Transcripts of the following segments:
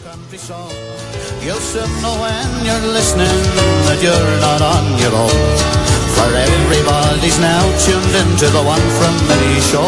country song. You'll soon know when you're listening that you're not on your own. For everybody's now tuned into the one from Millie show.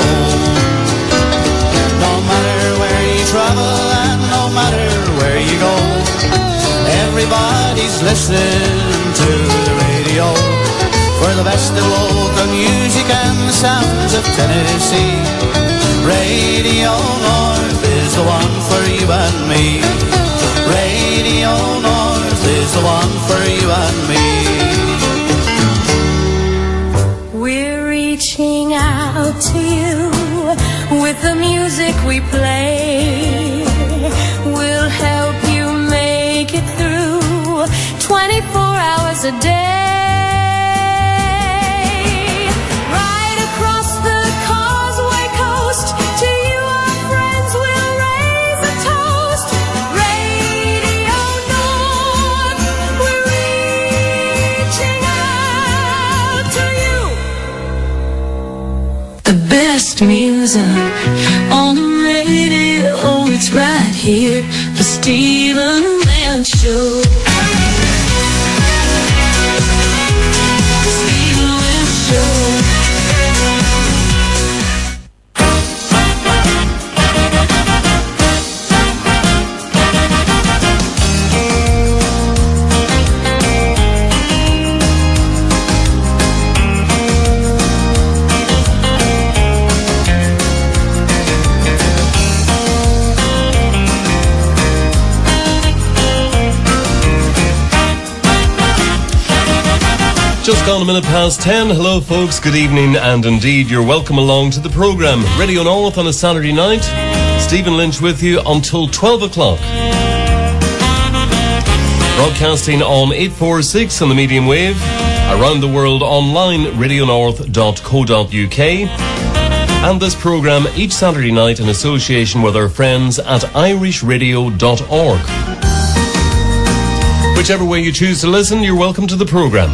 No matter where you travel and no matter where you go, everybody's listening to the radio. For the best of local music and the sounds of Tennessee, Radio North is the one for you and me. Radio North is the one for you and me. We're reaching out to you with the music we play. We'll help you make it through 24 hours a day. Music on the radio, it's right here, the Stephen Lynch Show. Stephen Lynch Show. Just gone a minute past 10. Hello folks, good evening, and indeed you're welcome along to the programme Radio North on a Saturday night. Stephen Lynch with you until 12 o'clock. Broadcasting on 846 on the medium wave, around the world online, radionorth.co.uk, and this programme each Saturday night in association with our friends at irishradio.org. Whichever way you choose to listen, you're welcome to the programme.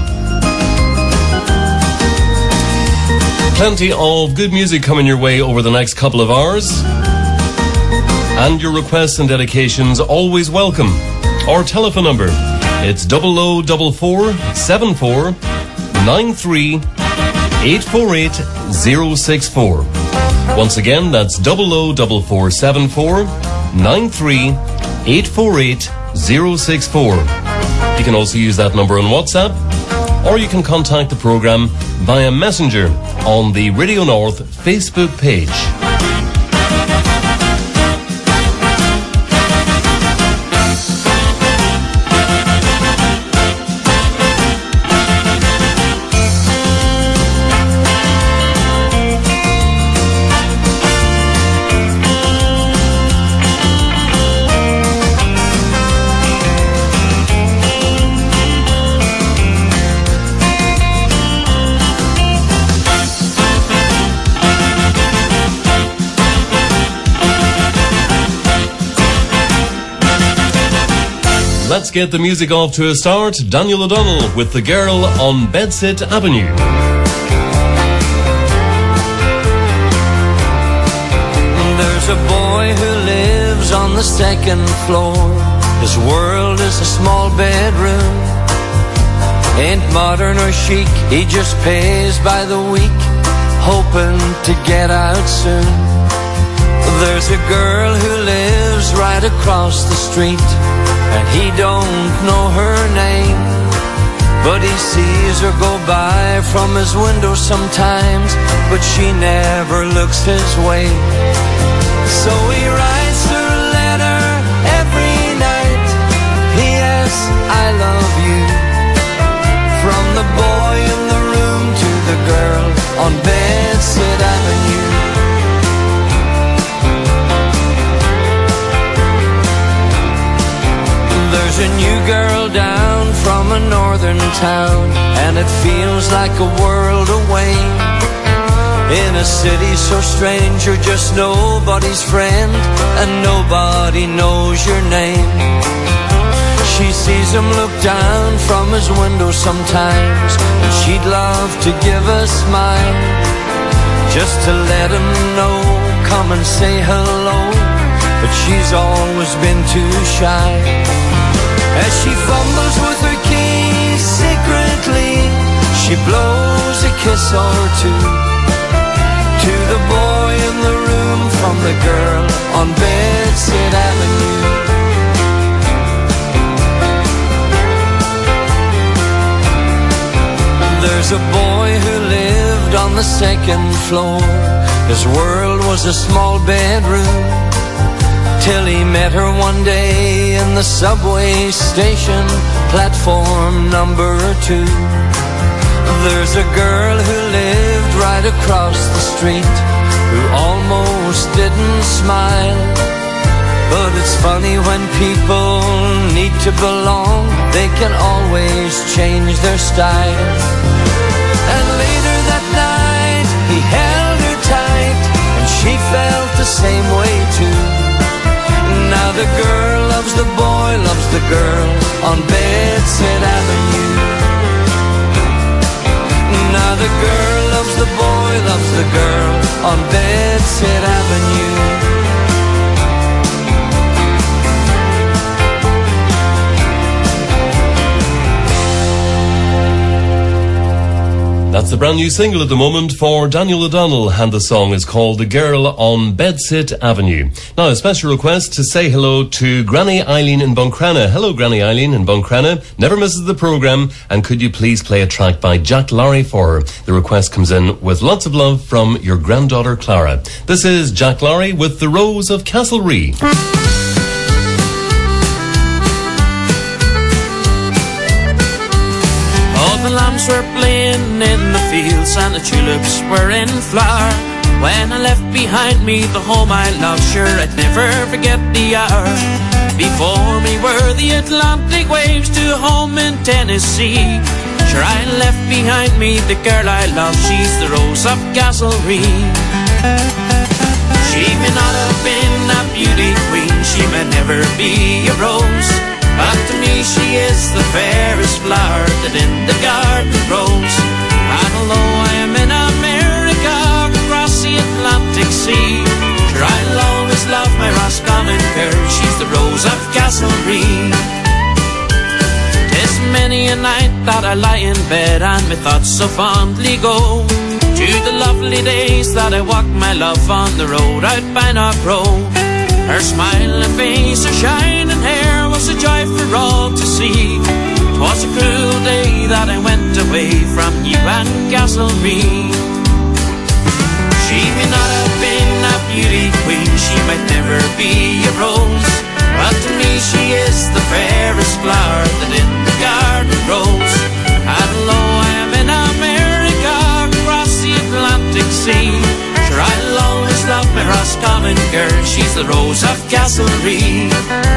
Plenty of good music coming your way over the next couple of hours. And your requests and dedications always welcome. Our telephone number, it's 0044 74 93 848 064. Once again, that's 0044 74 93 848 064. You can also use that number on WhatsApp, or you can contact the programme via Messenger on the Radio North Facebook page. Let's get the music off to a start. Daniel O'Donnell with The Girl on Bedsit Avenue. There's a boy who lives on the second floor. His world is a small bedroom. Ain't modern or chic, he just pays by the week, hoping to get out soon. There's a girl who lives right across the street, and he don't know her name, but he sees her go by from his window sometimes, but she never looks his way. So he writes her a letter every night. P.S. I love you. From the boy in the room to the girl on Bedsit Avenue. There's a new girl down from a northern town, and it feels like a world away. In a city so strange, you're just nobody's friend, and nobody knows your name. She sees him look down from his window sometimes, and she'd love to give a smile, just to let him know, come and say hello. but she's always been too shy. As she fumbles with her keys secretly, she blows a kiss or two to the boy in the room from the girl on Bedsit Avenue. There's a boy who lived on the second floor. His world was a small bedroom, till he met her one day in the subway station, platform number 2. There's a girl who lived right across the street, who almost didn't smile. But it's funny when people need to belong, they can always change their style. And later that night, he held her tight, and she felt the same way too. Now the girl loves the boy, loves the girl on Bedsit Avenue. Now the girl loves the boy, loves the girl on Bedsit Avenue. That's the brand new single at the moment for Daniel O'Donnell, and the song is called The Girl on Bedsit Avenue. Now, a special request to say hello to Granny Eileen in Buncrana. Hello, Granny Eileen in Buncrana. Never misses the programme, and could you please play a track by Jack Larry for her? The request comes in with lots of love from your granddaughter Clara. This is Jack Larry with The Rose of Castlerea. The lambs were playing in the fields and the tulips were in flower. When I left behind me the home I loved, sure I'd never forget the hour. Before me were the Atlantic waves to home in Tennessee. Sure I left behind me the girl I love, she's the Rose of Castlerea. She may not have been a beauty queen, she may never be a rose, but to me she is the fairest flower that in the garden grows. And although I am in America, across the Atlantic Sea, sure I'll always love my Roscommon girl, she's the Rose of Castlerea. 'Tis many a night that I lie in bed and my thoughts so fondly go to the lovely days that I walked my love on the road out by Knockrow. Her smiling face, her shining hair was a joy for all to see. 'Twas a cruel day that I went away from you and Castlerea. She may not have been a beauty queen, she might never be a rose, but to me she is the fairest flower that in the garden grows. And although I am in America, across the Atlantic Sea, sure I'll always love my Roscommon girl, she's the Rose of Castlerea.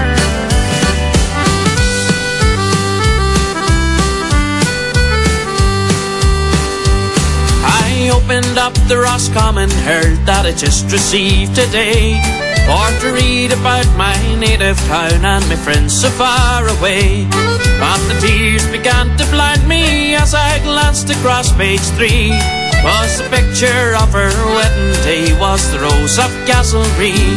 I opened up the Roscommon Herald that I just received today, for to read about my native town and my friends so far away. But the tears began to blind me as I glanced across page 3. Was the picture of her wedding day, was the Rose of Castlerea.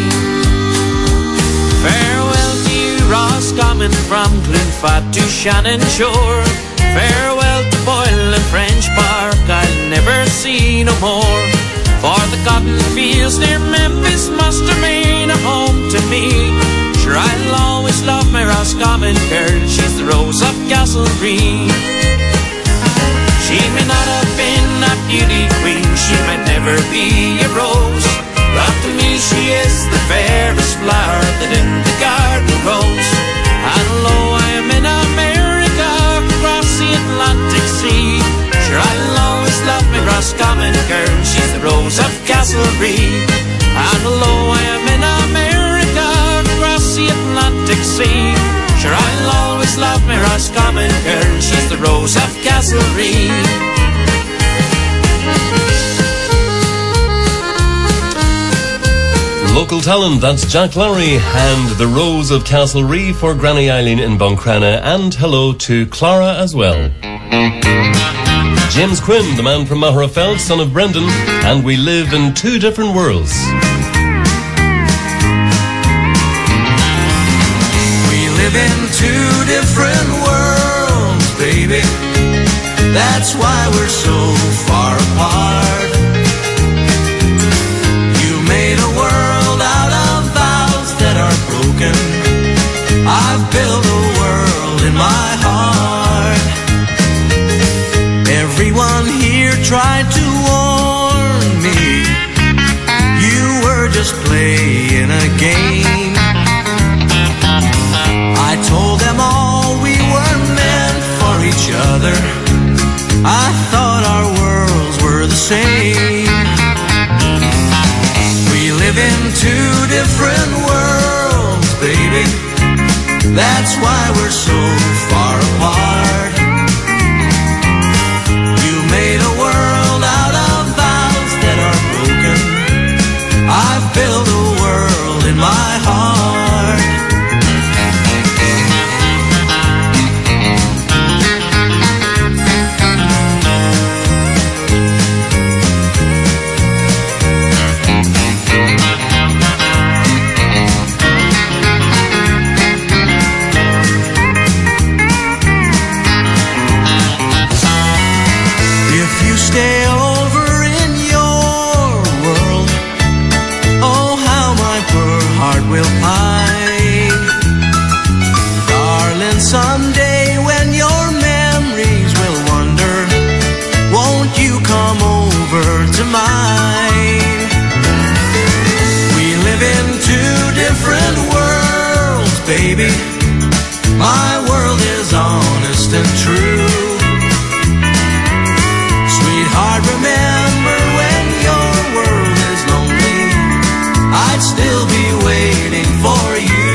Farewell to you, Roscommon, from Cloonfat to Shannon Shore. Farewell to Boyle and French Park, I'll never see no more. For the cotton fields near Memphis must remain a home to me. Sure I'll always love my Roscommon girl, she's the Rose of Castlerea. She may not have been a beauty queen, she might never be a rose, but to me she is the fairest flower that in the garden grows. And although I am in America, across the Atlantic Sea, sure I'll always love my Roscommon girl, she's the Rose of Castlerea. And although I am in America, across the Atlantic Sea, sure I'll always love my Roscommon girl, she's the Rose of Castlerea. Local talent, that's Jack Larry and The Rose of Castlerea for Granny Eileen in Buncrana, and hello to Clara as well. James Quinn, the man from Maherafelt, son of Brendan, and we live in two different worlds. different worlds, baby. That's why we're so far apart. You made a world out of vows that are broken. I've built a world in my heart. Everyone here tried to warn me. You were just playing a game. I told them all we were meant for each other. I thought our worlds were the same. We live in two different worlds, baby. That's why we're so far apart. You made a world out of vows that are broken. I've built a world in my heart. Stay over in your world. Oh, how my poor heart will pine. Darling, someday when your memories will wander, won't you come over to mine? We live in two different worlds, baby. My world is honest and true. Sweetheart, remember when your world is lonely, I'd still be waiting for you.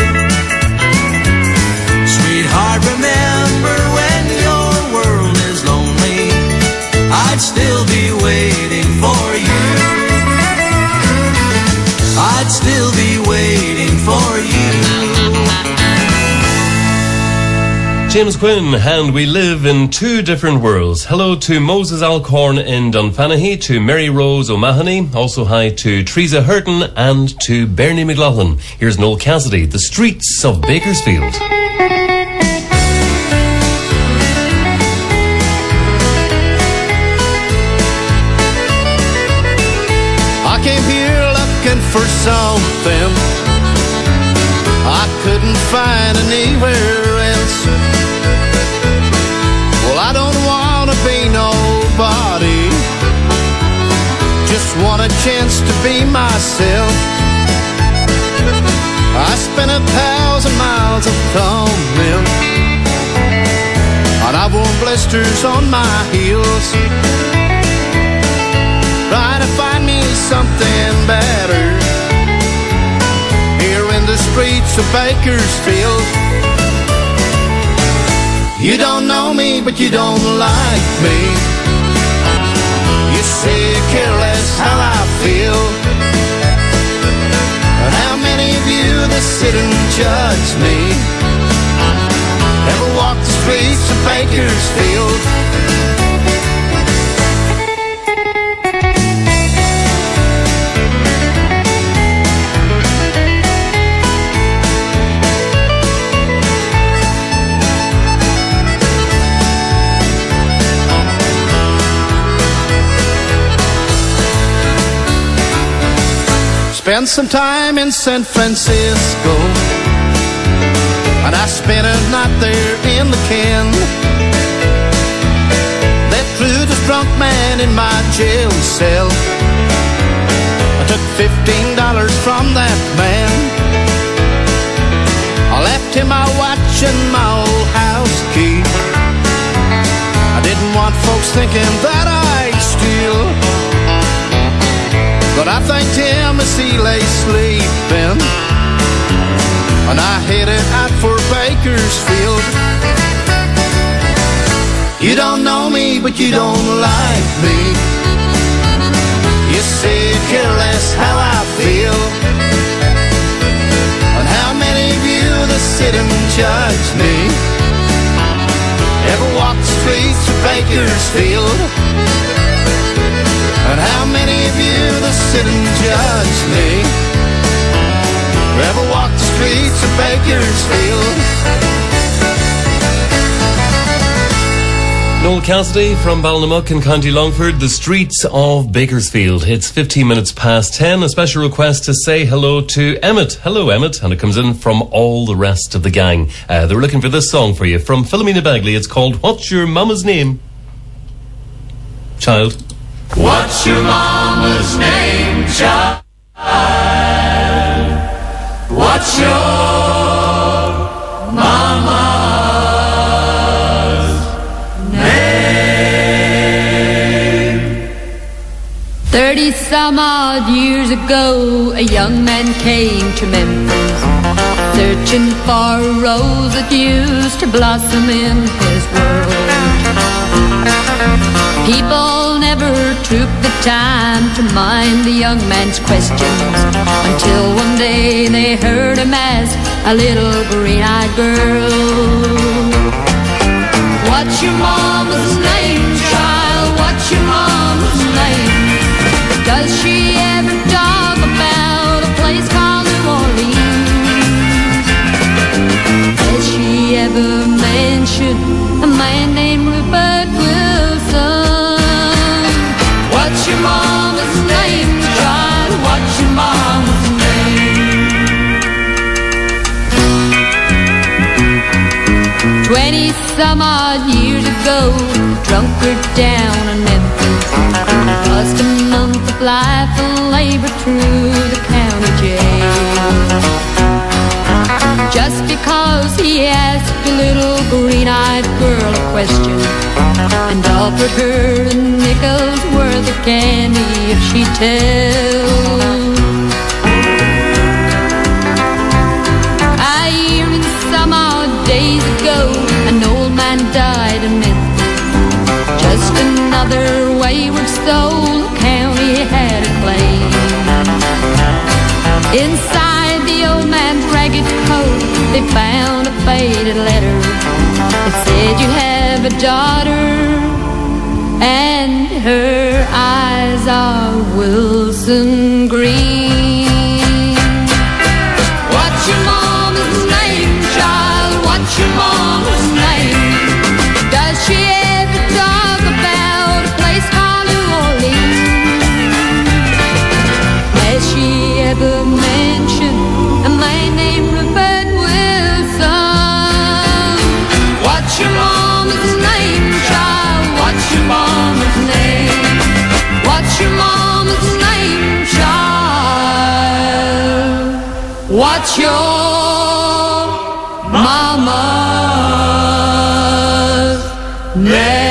Sweetheart, remember when your world is lonely, I'd still be waiting for you. I'd still be waiting for you. James Quinn, and we live in two different worlds. Hello to Moses Alcorn in Dunfanaghy, to Mary Rose O'Mahony, also hi to Teresa Hurton and to Bernie McLaughlin. Here's Noel Cassidy, The Streets of Bakersfield. I came here looking for something I couldn't find anywhere else. Well, I don't want to be nobody, just want a chance to be myself. I spent 1,000 miles of coming, and I've worn blisters on my heels, trying to find me something better here in the streets of Bakersfield. You don't know me, but you don't like me. You say you care less how I feel. And how many of you that sit and judge me ever walk the streets of Bakersfield? Spent some time in San Francisco, and I spent a night there in the Ken. They threw this drunk man in my jail cell. I took $15 from that man. I left him my watch and my old house key. I didn't want folks thinking that I steal, but I thanked him as he lay sleeping, and I headed out for Bakersfield. You don't know me, but you don't like me. You say you care less how I feel. And how many of you that sit and judge me ever walk the streets of Bakersfield? And how many of you that sit and judge me ever walk the streets of Bakersfield? Noel Cassidy from Ballinammuck in County Longford, the streets of Bakersfield. It's 15 minutes past 10. A special request to say hello to Emmett. Hello, Emmett. And it comes in from all the rest of the gang. They were looking for this song for you from Philomena Bagley. It's called What's Your Mama's Name? Child. What's your mama's name, child? What's your mama's 30-some-odd years ago, a young man came to Memphis, searching for a rose that used to blossom in his world. People never took the time to mind the young man's questions, until one day they heard him ask a little green-eyed girl, "What's your mama's name, child? What's your mama's name? Does she ever talk about a place called New Orleans? Has she ever mentioned a man named Rupert Wilson? What's your mama's name, child? What's your mama's name?" 20-some-odd years ago, drunkard down in Memphis lost a month of life and labor through the county jail, just because he asked a little green-eyed girl a question and offered her a nickel's worth of candy if she'd tell. A year and some odd days ago, an old man died in Memphis, just another wayward soul the county had a claim. Inside the old man's ragged coat, they found a faded letter. It said, "You have a daughter, and her eyes are Wilson green." What's your mama's name, child? What's your mama's name? Does she ever talk about a place called New Orleans? Has she ever mentioned a man named Rupert Wilson? What's your mama's name, child? What's your mama's name? What's your mama's name, child? What's your mama's name?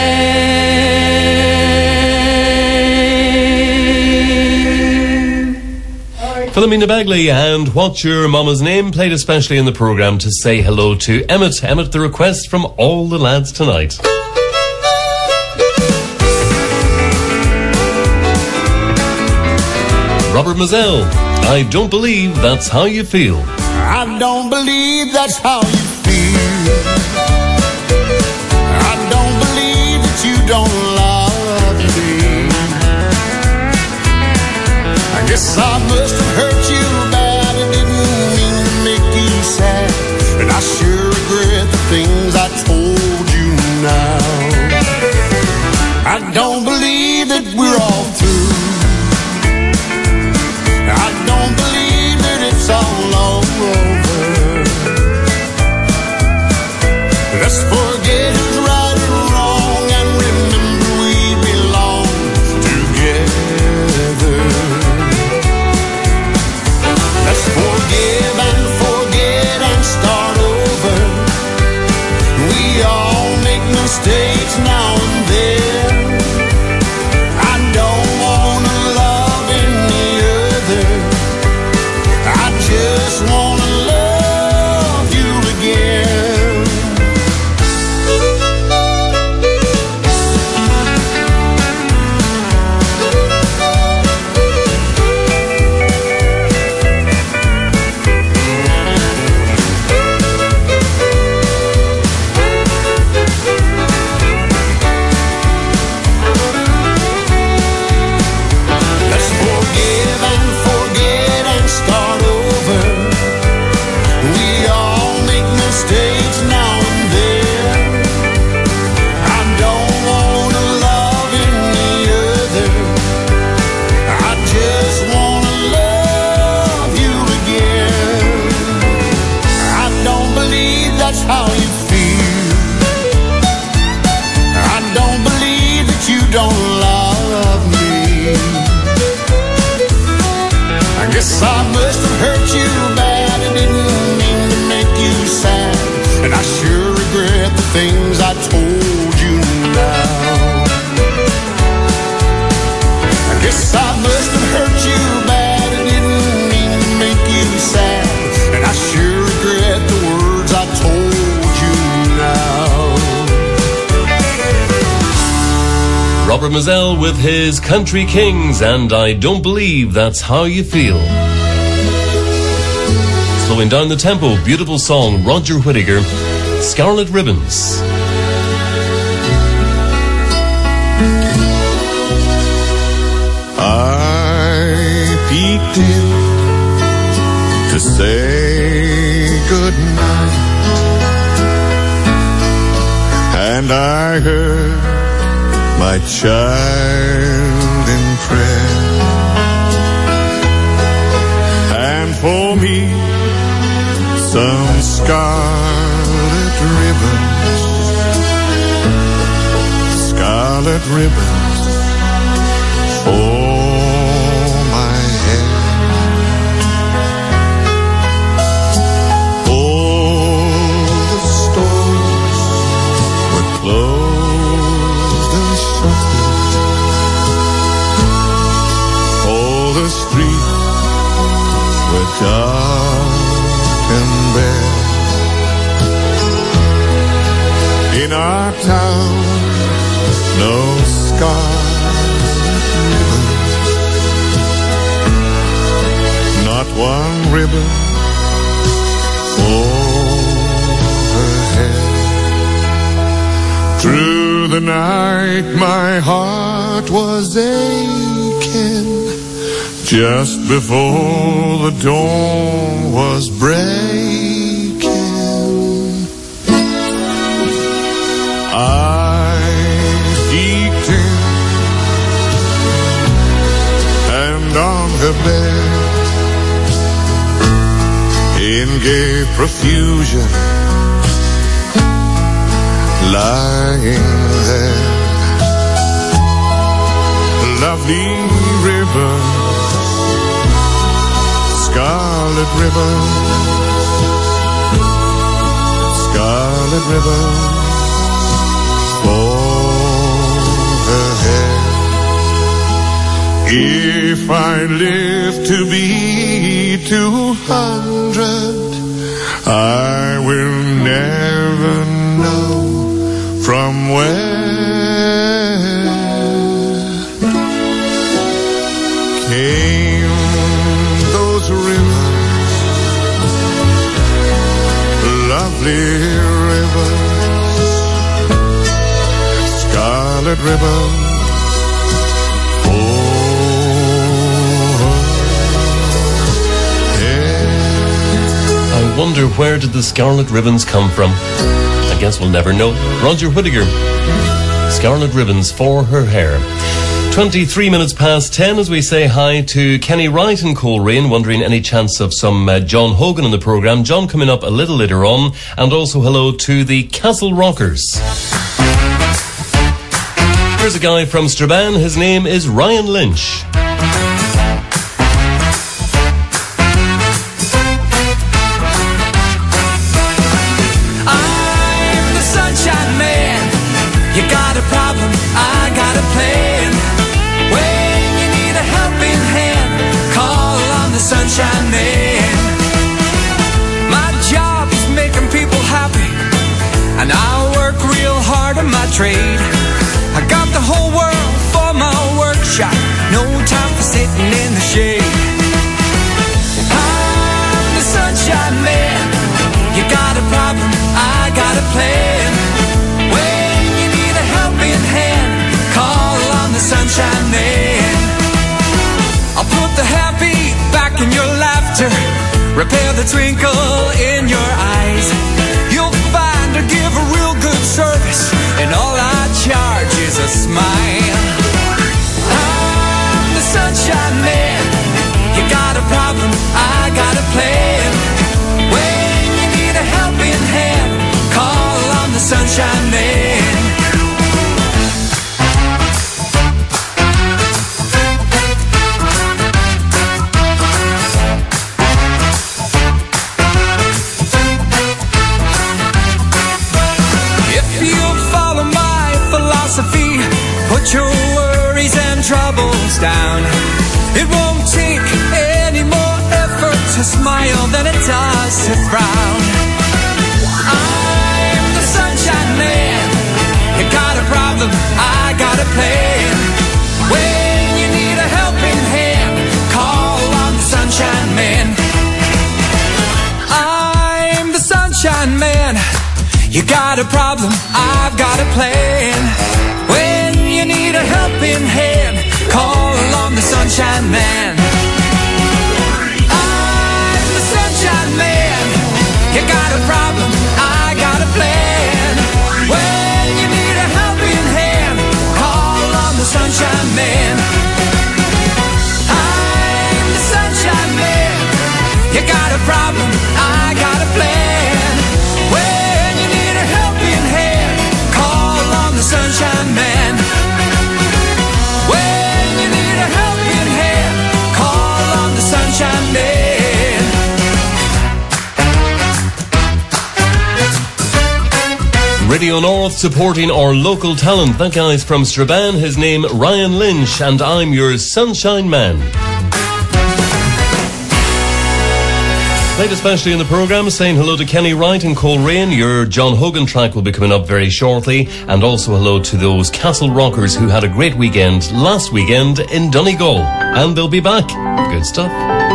Philomena Bagley and What's Your Mama's Name, played especially in the programme to say hello to Emmett. Emmett, the request from all the lads tonight. Robert Mazel, I don't believe that's how you feel. I don't believe that's how you feel. I don't believe that you don't love me. I guess I must have hurt you bad and didn't mean to make you sad. And I sure regret the things I told you now. I don't believe that we're all through. I don't believe that it's all over. Let's forget who's right or wrong and remember we belong together. I must have hurt you bad and didn't mean to make you sad. And I sure regret the things I told you now. I guess I must have hurt you bad and didn't mean to make you sad. And I sure regret the words I told you now. Robert Mazzell with his Country Kings and I Don't Believe That's How You Feel. Slowing down the tempo, beautiful song, Roger Whittaker, Scarlet Ribbons. I peeked in to say goodnight, and I heard my child in prayer, and for me some scarlet ribbons for my hair. All the stores were closed and shuttered, all the streets were dark and bare. In our town, no scarlet ribbons, not one ribbon for her hair. Through the night my heart was aching, just before the dawn was breaking. I peeked in, and on her bed, in gay profusion, lying there, lovely ribbons, scarlet ribbons for her hair. If I live to be 200, I will never know from where came those ribbons, lovely ribbons, scarlet ribbons for her hair. I wonder, where did the scarlet ribbons come from? I guess we'll never know. Roger Whittaker, Scarlet Ribbons for Her Hair. 23 minutes past 10 as we say hi to Kenny Wright in Coleraine, wondering any chance of some John Hogan in the programme. John coming up a little later on. And also hello to the Castle Rockers. Here's a guy from Strabane. His name is Ryan Lynch. I'm the sunshine man. You got a problem, I got a plan. When you need a helping hand, call on the sunshine man. My job is making people happy, and I work real hard on my trade. I got the whole world for my workshop, no time for sitting in the shade. I'm the sunshine man. You got a problem, I got a plan. When you need a helping hand, call on the sunshine man. I'll put the happy back in your laughter, repair the twinkle in your eyes. You'll find I give a real good service, and all I charge is a smile. I'm the sunshine man. You got a problem, I got a plan. When you need a helping hand, call on the sunshine man. smile than it does to frown. I'm the sunshine man. You got a problem, I got a plan. When you need a helping hand, call on the sunshine man. I'm the sunshine man. You got a problem, I've got a plan. When you need a helping hand, call on the sunshine man. I'm the sunshine man. You got a problem, I got a plan. When you need a helping hand, call on the sunshine man. I'm the sunshine man. You got a problem, I got a plan. When you need a helping hand, call on the sunshine man. When you need a helping hand, call on the sunshine man. Radio North supporting our local talent. That guy's from Strabane, his name Ryan Lynch, and I'm your sunshine man. Played especially in the programme, saying hello to Kenny Wright and Coleraine. Your John Hogan track will be coming up very shortly. And also hello to those Castle Rockers who had a great weekend last weekend in Donegal. And they'll be back. Good stuff.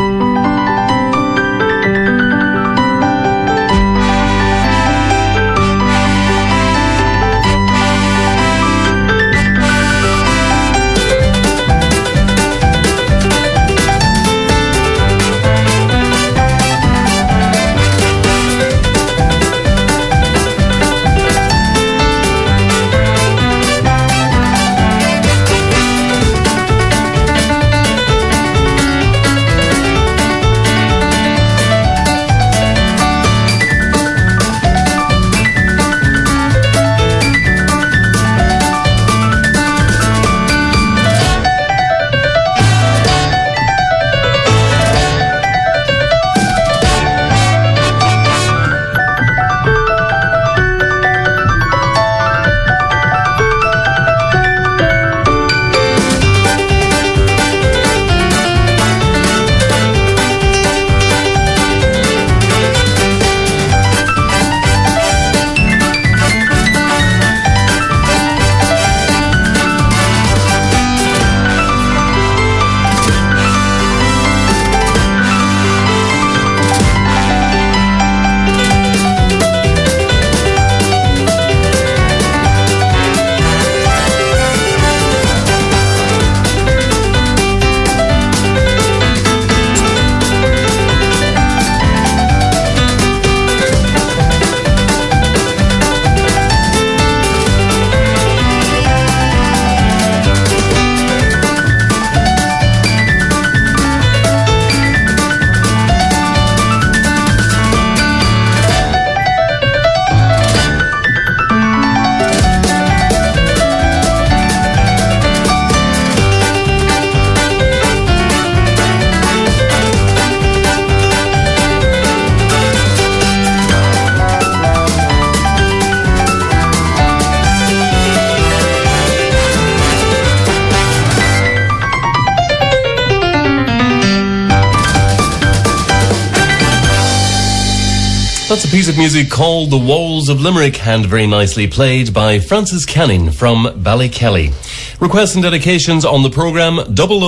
That's a piece of music called The Walls of Limerick, and very nicely played by Francis Canning from Ballykelly. Requests and dedications on the programme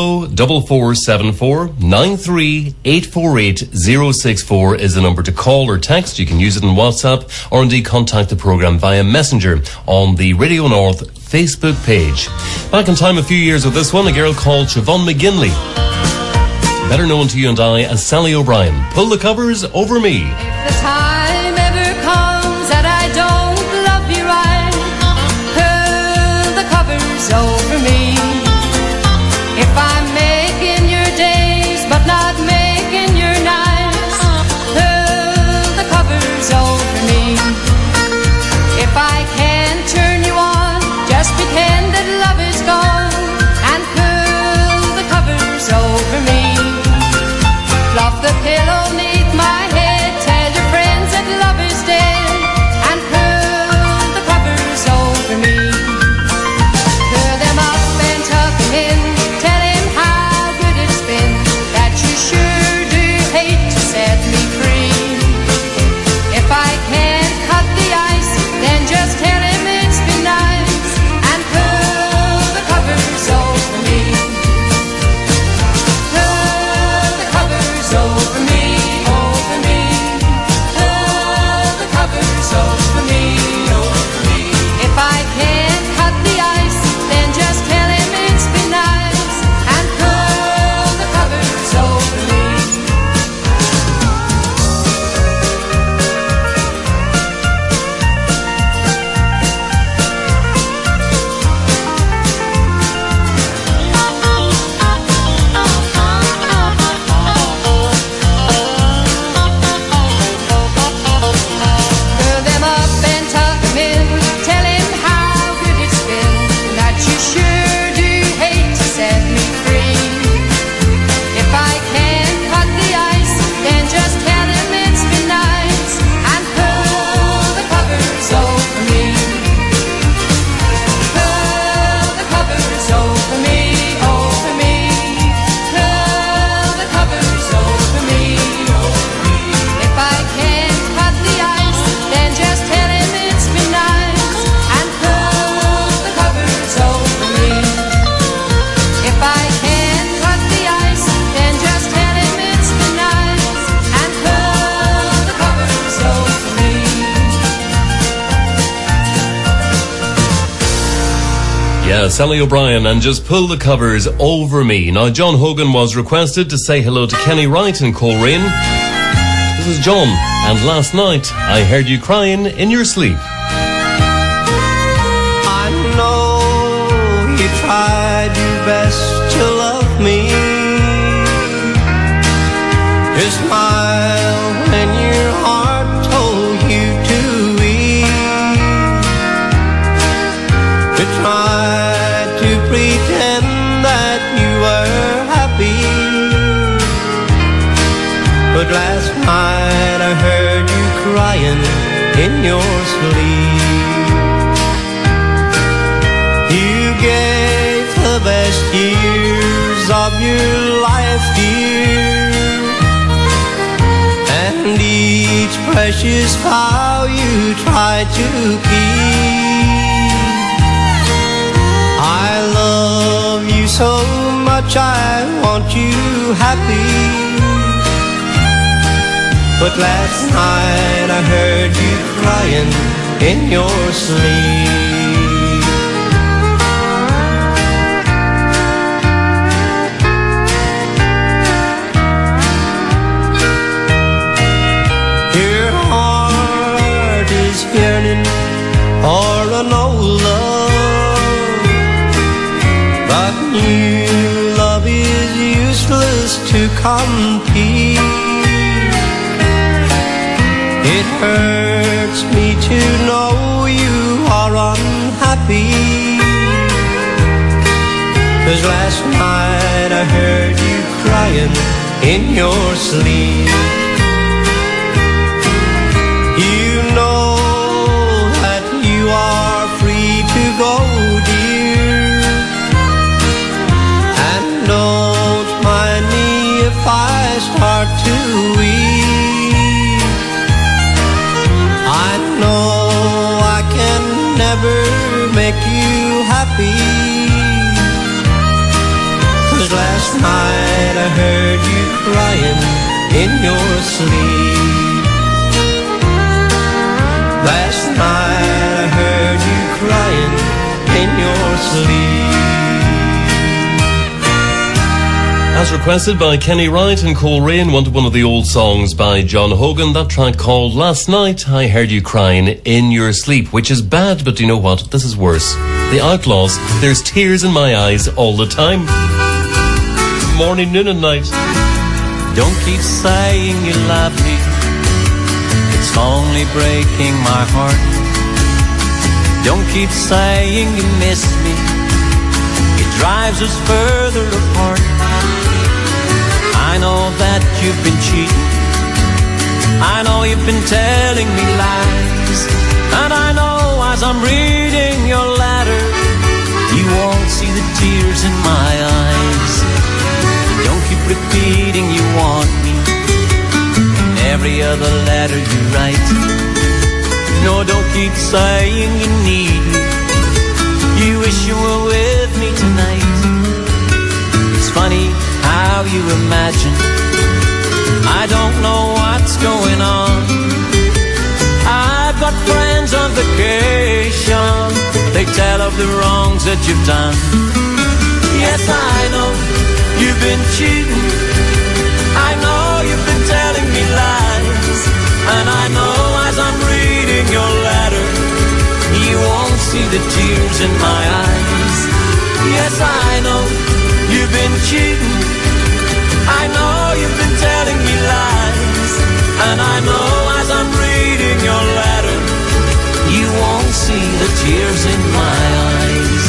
004474 93848 064 is the number to call or text. You can use it on WhatsApp or indeed contact the programme via Messenger on the Radio North Facebook page. Back in time a few years with this one, a girl called Siobhan McGinley, better known to you and I as Sally O'Brien. Pull the covers over me. If the time ever comes that I don't love you right, pull the covers over me. If I'm making your days but not making your nights, pull the covers over me. If I can't turn you on, just pretend that love is gone and pull the covers over me. Fluff the pillow neath my head, tell your friends that love is dead, and pull the covers over me. Pull them up and tuck them in, tell him how good it's been, that you sure do hate to set me Yeah, Sally O'Brien and Just Pull the Covers Over Me. Now, John Hogan was requested to say hello to Kenny Wright in Coleraine. This is John, and last night I heard you crying in your sleep. I know you tried your best to love me. You smile when your heart told you to eat. You tried to pretend that you were happy, but last night I heard you crying in your sleep. You gave the best years of your life, dear, and each precious vow you tried to keep. I love you so much, I want you happy, but last night I heard you crying in your sleep. Your heart is yearning for an old love, but new love is useless to compete. It hurts me to know you are unhappy, 'cause last night I heard you crying in your sleep. You know that you are free to go, dear, and don't mind me if I start to weep. I know I can never make you happy, 'cause last night I heard you crying in your sleep. Last night I heard you crying in your sleep. As requested by Kenny Wright and Coleraine, wanted one of the old songs by John Hogan. That track called Last Night I Heard You Crying in Your Sleep, which is bad, but you know what? This is worse. The Outlaws, There's Tears in My Eyes All the Time. Morning, noon and night. Don't keep saying you love me, it's only breaking my heart. Don't keep saying you miss me, it drives us further apart. I know that you've been cheating, I know you've been telling me lies, and I know as I'm reading your letter, you won't see the tears in my eyes. Don't keep repeating you want me in every other letter you write. No, don't keep saying you need me, you wish you were with me tonight. It's funny how you imagine I don't know what's going on. I've got friends on vacation, they tell of the wrongs that you've done. Yes, I know you've been cheating, I know you've been telling me lies, and I know as I'm reading your letter, you won't see the tears in my eyes. Yes, I know you've been cheating, I know you've been telling me lies, and I know as I'm reading your letter, you won't see the tears in my eyes.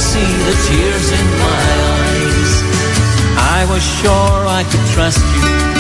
Tears in my eyes. I was sure I could trust you,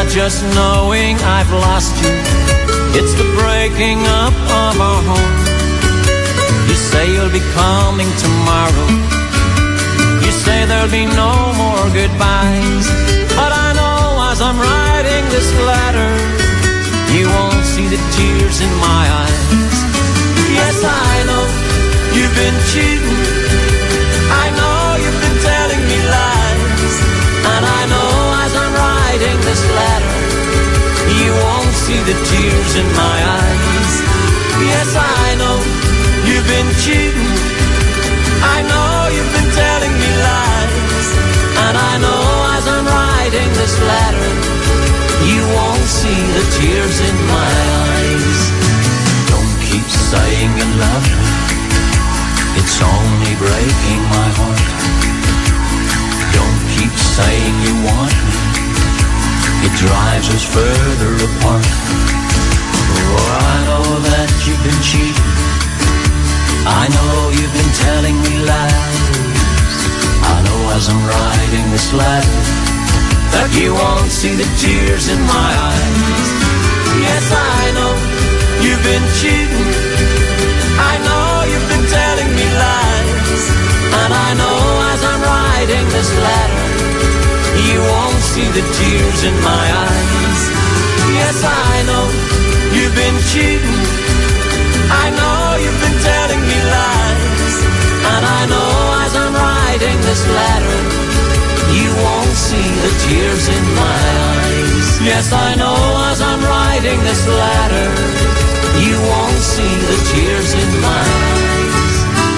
just knowing I've lost you. It's the breaking up of our home. You say you'll be coming tomorrow. You say there'll be no more goodbyes. But I know as I'm writing this letter, you won't see the tears in my eyes. Yes, I know you've been cheating. I know you've been telling me lies. And I know as I'm writing this letter, you won't see the tears in my eyes. Yes, I know you've been cheating. I know you've been telling me lies. And I know as I'm writing this letter, you won't see the tears in my eyes. Don't keep saying you love me. It's only breaking my heart. Don't keep saying you want me. It drives us further apart. Oh, I know that you've been cheating. I know you've been telling me lies. I know as I'm writing this letter that you won't see the tears in my eyes. Yes, I know you've been cheating. I know you've been telling me lies. And I know as I'm writing this letter, you won't see the tears in my eyes. Yes, I know you've been cheating. I know you've been telling me lies. And I know as I'm writing this letter, you won't see the tears in my eyes. Yes, I know as I'm writing this letter, you won't see the tears in my eyes.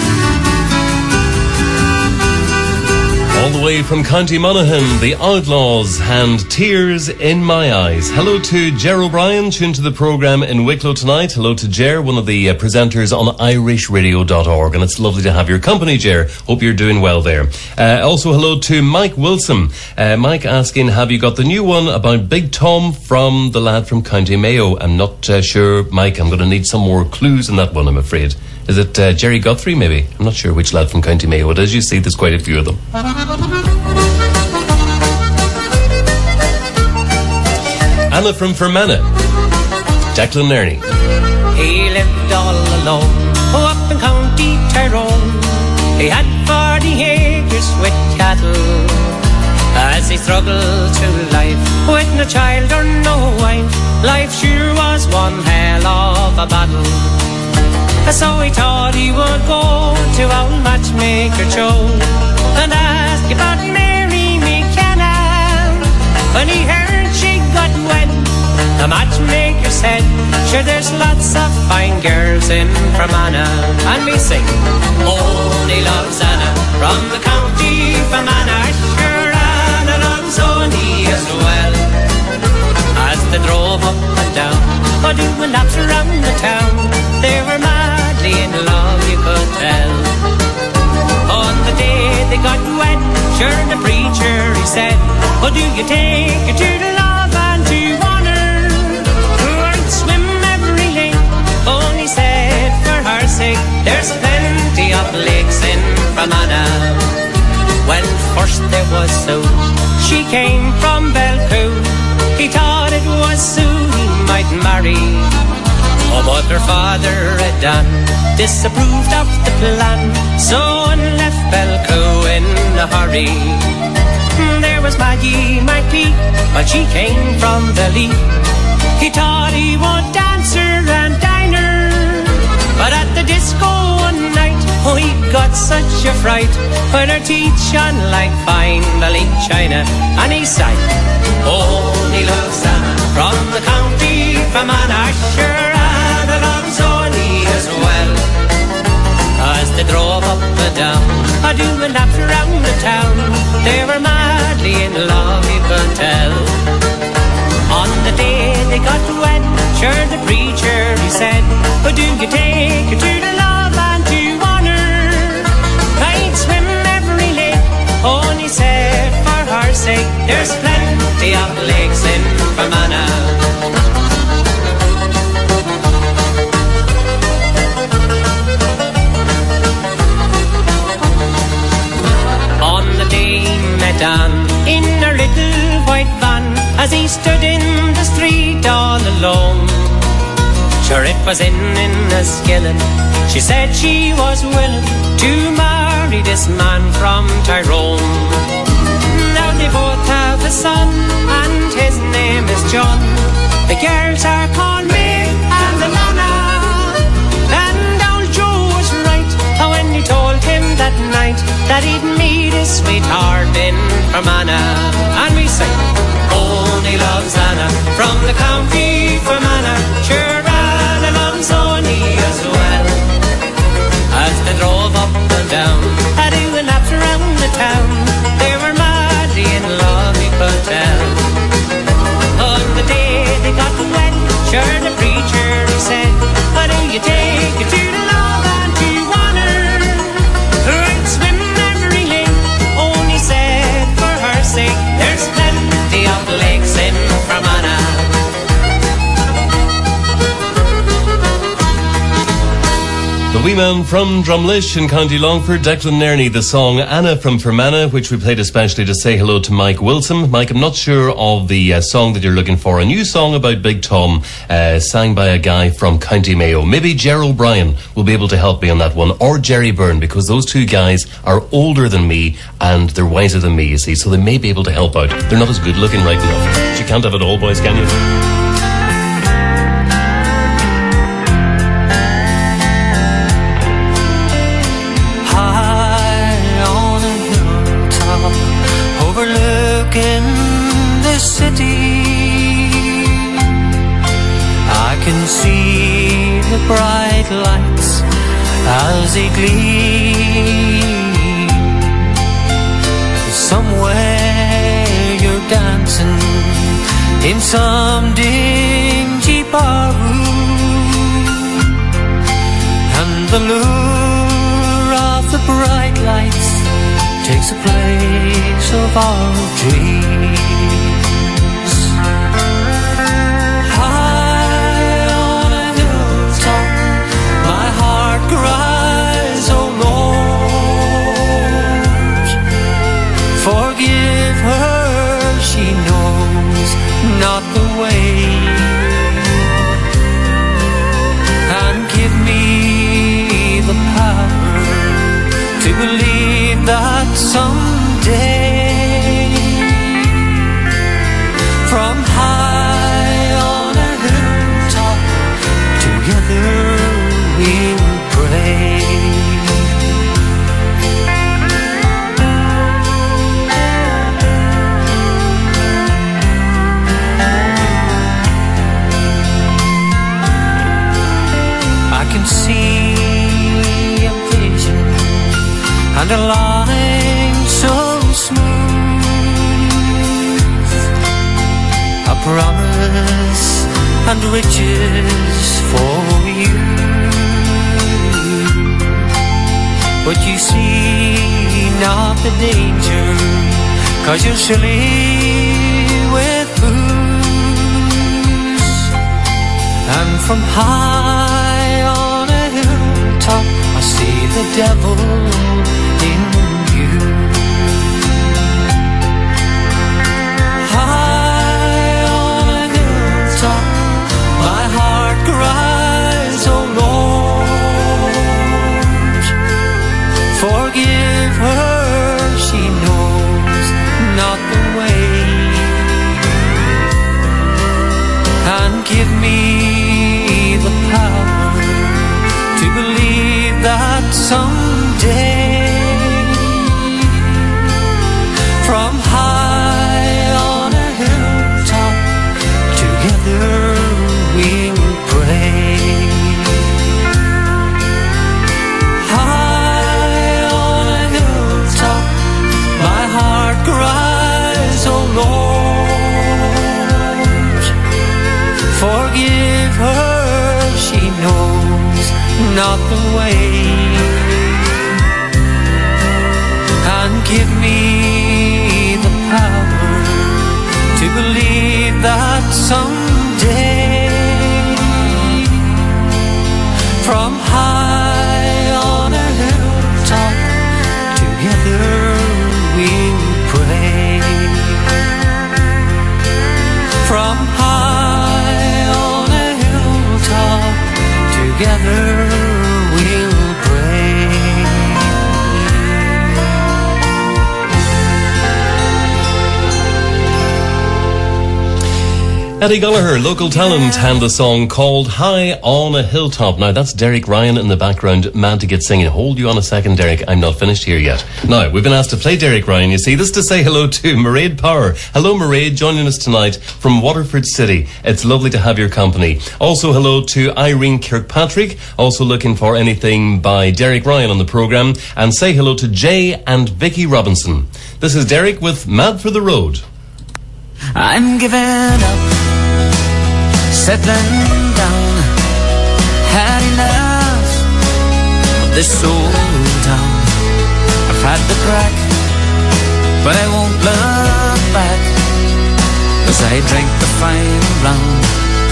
All the way from County Monaghan, the Outlaws, and Tears in My Eyes. Hello to Ger O'Brien, tuned to the programme in Wicklow tonight. Hello to Ger, one of the presenters on irishradio.org, and it's lovely to have your company, Ger. Hope you're doing well there. Also, hello to Mike Wilson. Mike asking, have you got the new one about Big Tom from the lad from County Mayo? I'm not sure, Mike. I'm going to need some more clues on that one, I'm afraid. Is it Jerry Guthrie, maybe? I'm not sure which lad from County Mayo it is. You see, there's quite a few of them. Anna from Fermanagh. Declan Nerney. He lived all alone, up in County Tyrone. He had 40 acres with cattle. As he struggled through life with no child or no wife, life sure was one hell of a battle. So he thought he would go to our matchmaker show and ask about Mary McKenna. When he heard she got wed, the matchmaker said, sure there's lots of fine girls in Fermanagh. And we sing, only loves Anna from the county Fermanagh. Sure Anna loves Only as well. As they drove up and down, doing laps around the town, they were madly in love, you could tell. On the day they got wed, sure the preacher he said, do you take her to the love and to honor? Or swim every lake? Only said for her sake, there's plenty of lakes in Fermanagh. When first there was Sue, she came from Belcoo. He thought it was Sue he might marry. Oh, but her father had done disapproved of the plan, so and left Belcoo in a hurry. There was Maggie McPhee, but she came from the Lee. He thought he would dance her and dine her, but at the disco one night, he got such a fright when her teeth shone like fine Berlin china, and he sighed, only loves Anna from the county Fermanagh. Sure Anna loves Only as well. As they drove up and down, doing laps around the town, they were madly in love, you could tell. On the day they got wed, sure the preacher he said, do you take her to the love and to honor? I'd swim every lake, only said for her sake, there's plenty of lakes in Fermanagh. On the day met Anne in her little white van, as he stood in Sure, it was in a skillet. She said she was willing to marry this man from Tyrone. Now they both have a son, and his name is John. The girls are called Meg and Alana. And old Joe was right when he told him that night that he'd meet his sweetheart in Fermanagh. And we sing, Only loves Anna from the county Fermanagh. Sure, Anna loves Oni as well. As they drove up and down, doing laps around the town, they were madly in love, you could tell. On the day they got wet, sure the preacher he said, why do you take it to the love and to water? Right swim every lake, Oni said for her sake, there's plenty of lakes in Fermanagh. The wee man from Drumlish in County Longford, Declan Nairney, the song Anna from Fermanagh, which we played especially to say hello to Mike Wilson. Mike, I'm not sure of the song that you're looking for. A new song about Big Tom, sang by a guy from County Mayo. Maybe Ger O'Brien will be able to help me on that one, or Jerry Byrne, because those two guys are older than me and they're wiser than me, you see, so they may be able to help out. They're not as good looking right enough. But you can't have it all, boys, can you? Overlooking the city, I can see the bright lights as they gleam. Somewhere you're dancing in some dingy bar room, and the lure of the bright lights takes the place of our dreams. High on a hilltop, my heart cries, oh Lord, forgive her, she knows not the way, and give me the power to believe that someday, from high on a hilltop, together we'll pray. I can see a vision and a line so smooth, a promise and riches for you. But you see not the danger, 'cause you're silly with booze. And from high on a hilltop I see the devil in you. High on a hilltop, my heart cries, oh Lord, forgive her, she knows not the way, and give me the power to believe that someday, from high on a hilltop, together we'll pray. High on a hilltop, my heart cries, oh Lord, forgive her, she knows not the way, and give me the power to believe that someday, from high on a hilltop, together we'll pray. From high on a hilltop, together we'll pray. Eddie Gallagher, local talent, and the song called High on a Hilltop. Now, that's Derek Ryan in the background, mad to get singing. Hold you on a second, Derek. I'm not finished here yet. Now, we've been asked to play Derek Ryan, you see. This is to say hello to Mairead Power. Hello, Mairead, joining us tonight from Waterford City. It's lovely to have your company. Also, hello to Irene Kirkpatrick, also looking for anything by Derek Ryan on the programme. And say hello to Jay and Vicky Robinson. This is Derek with Mad for the Road. I'm giving up, settling down, had enough of this old town. I've had the crack, but I won't look back, 'cause I drank the fine round.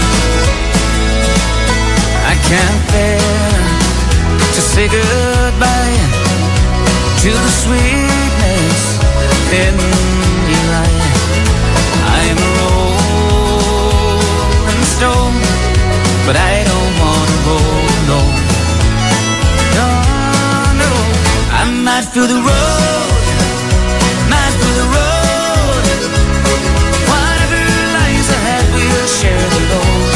I can't bear to say goodbye to the sweetness in your eye. I'm a rolling stone, but I don't want to roll alone. No, no, I'm mad for the road, mad for the road. Whatever lies ahead, we'll share the load.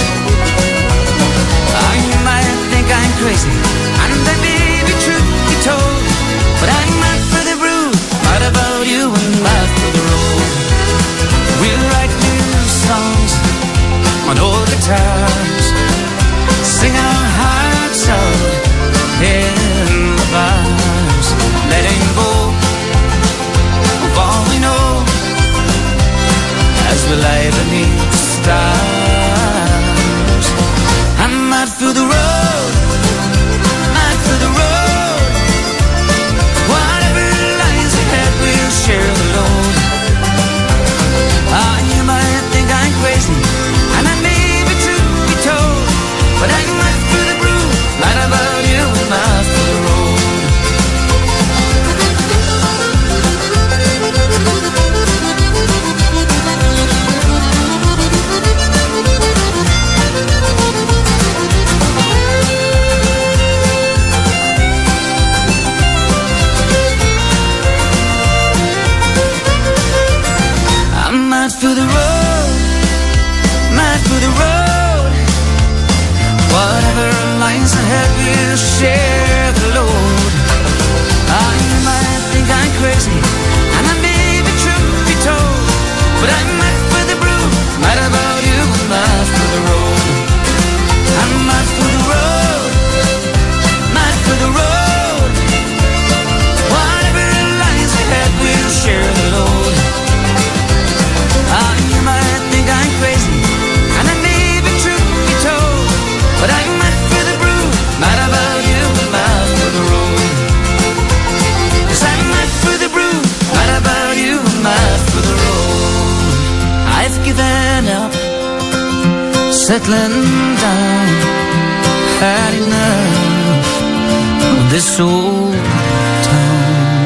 You might think I'm crazy, and that may be truth be told, but I'm mad for the road, mad about you and mad for the road. We'll write new songs on old guitars, sing our hearts out in the bars, letting go of all we know as we lie beneath the stars. I'm mad for the road, mad for the road. Whatever lies ahead, we'll share the load. You might think I'm crazy, and I may be true be told, but I'm mad for the brew, mad about you and mad for the road. I'm mad for the road, mad for the road. Whatever lies ahead, we'll share the load. You might think I'm crazy, and I may be true be told, but I'm mad for the brew, mad about you and mad for the road. I'm mad for the road, mad for the road. Whatever lies ahead, we'll share the load. You might think I'm crazy, and I may be true be told, but I'm mad for the brew, mad about you and mad for the road. 'Cause I'm mad for the brew, mad about you and mad for the road. I've given up, settling down, had enough of this old town.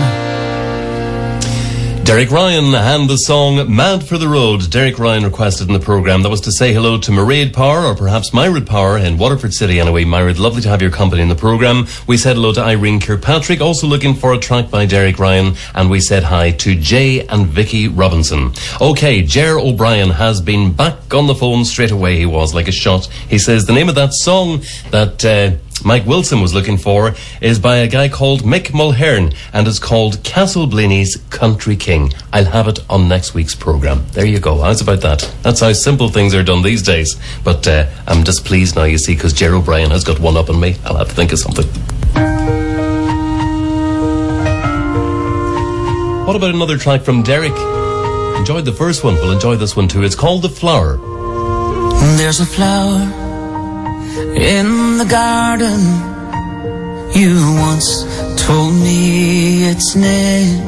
Derek Ryan and the song Mad for the Road. Derek Ryan requested in the programme. That was to say hello to Mairead Power, or perhaps Mairead Power in Waterford City anyway. Mairead, lovely to have your company in the programme. We said hello to Irene Kirkpatrick, also looking for a track by Derek Ryan, and we said hi to Jay and Vicky Robinson. Okay, Ger O'Brien has been back on the phone straight away. He was like a shot. He says the name of that song that Mike Wilson was looking for is by a guy called Mick Mulhern, and it's called Castle Blaney's Country King. I'll have it on next week's programme. There you go. How's about that? That's how simple things are done these days. But I'm displeased now, you see, because Ger O'Brien has got one up on me. I'll have to think of something. What about another track from Derek? Enjoyed the first one. We'll enjoy this one too. It's called The Flower. There's a flower in the garden, you once told me its name.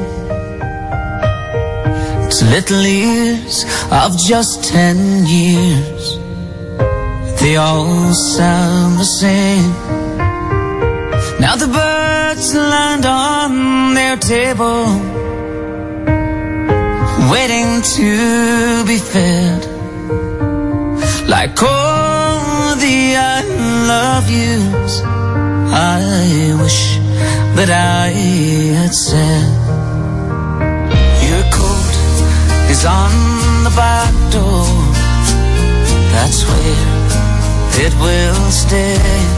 Its little ears of just 10 years, they all sound the same. Now the birds land on their table, waiting to be fed, like all the love yous. I wish that I had said. Your coat is on the back door. That's where it will stay.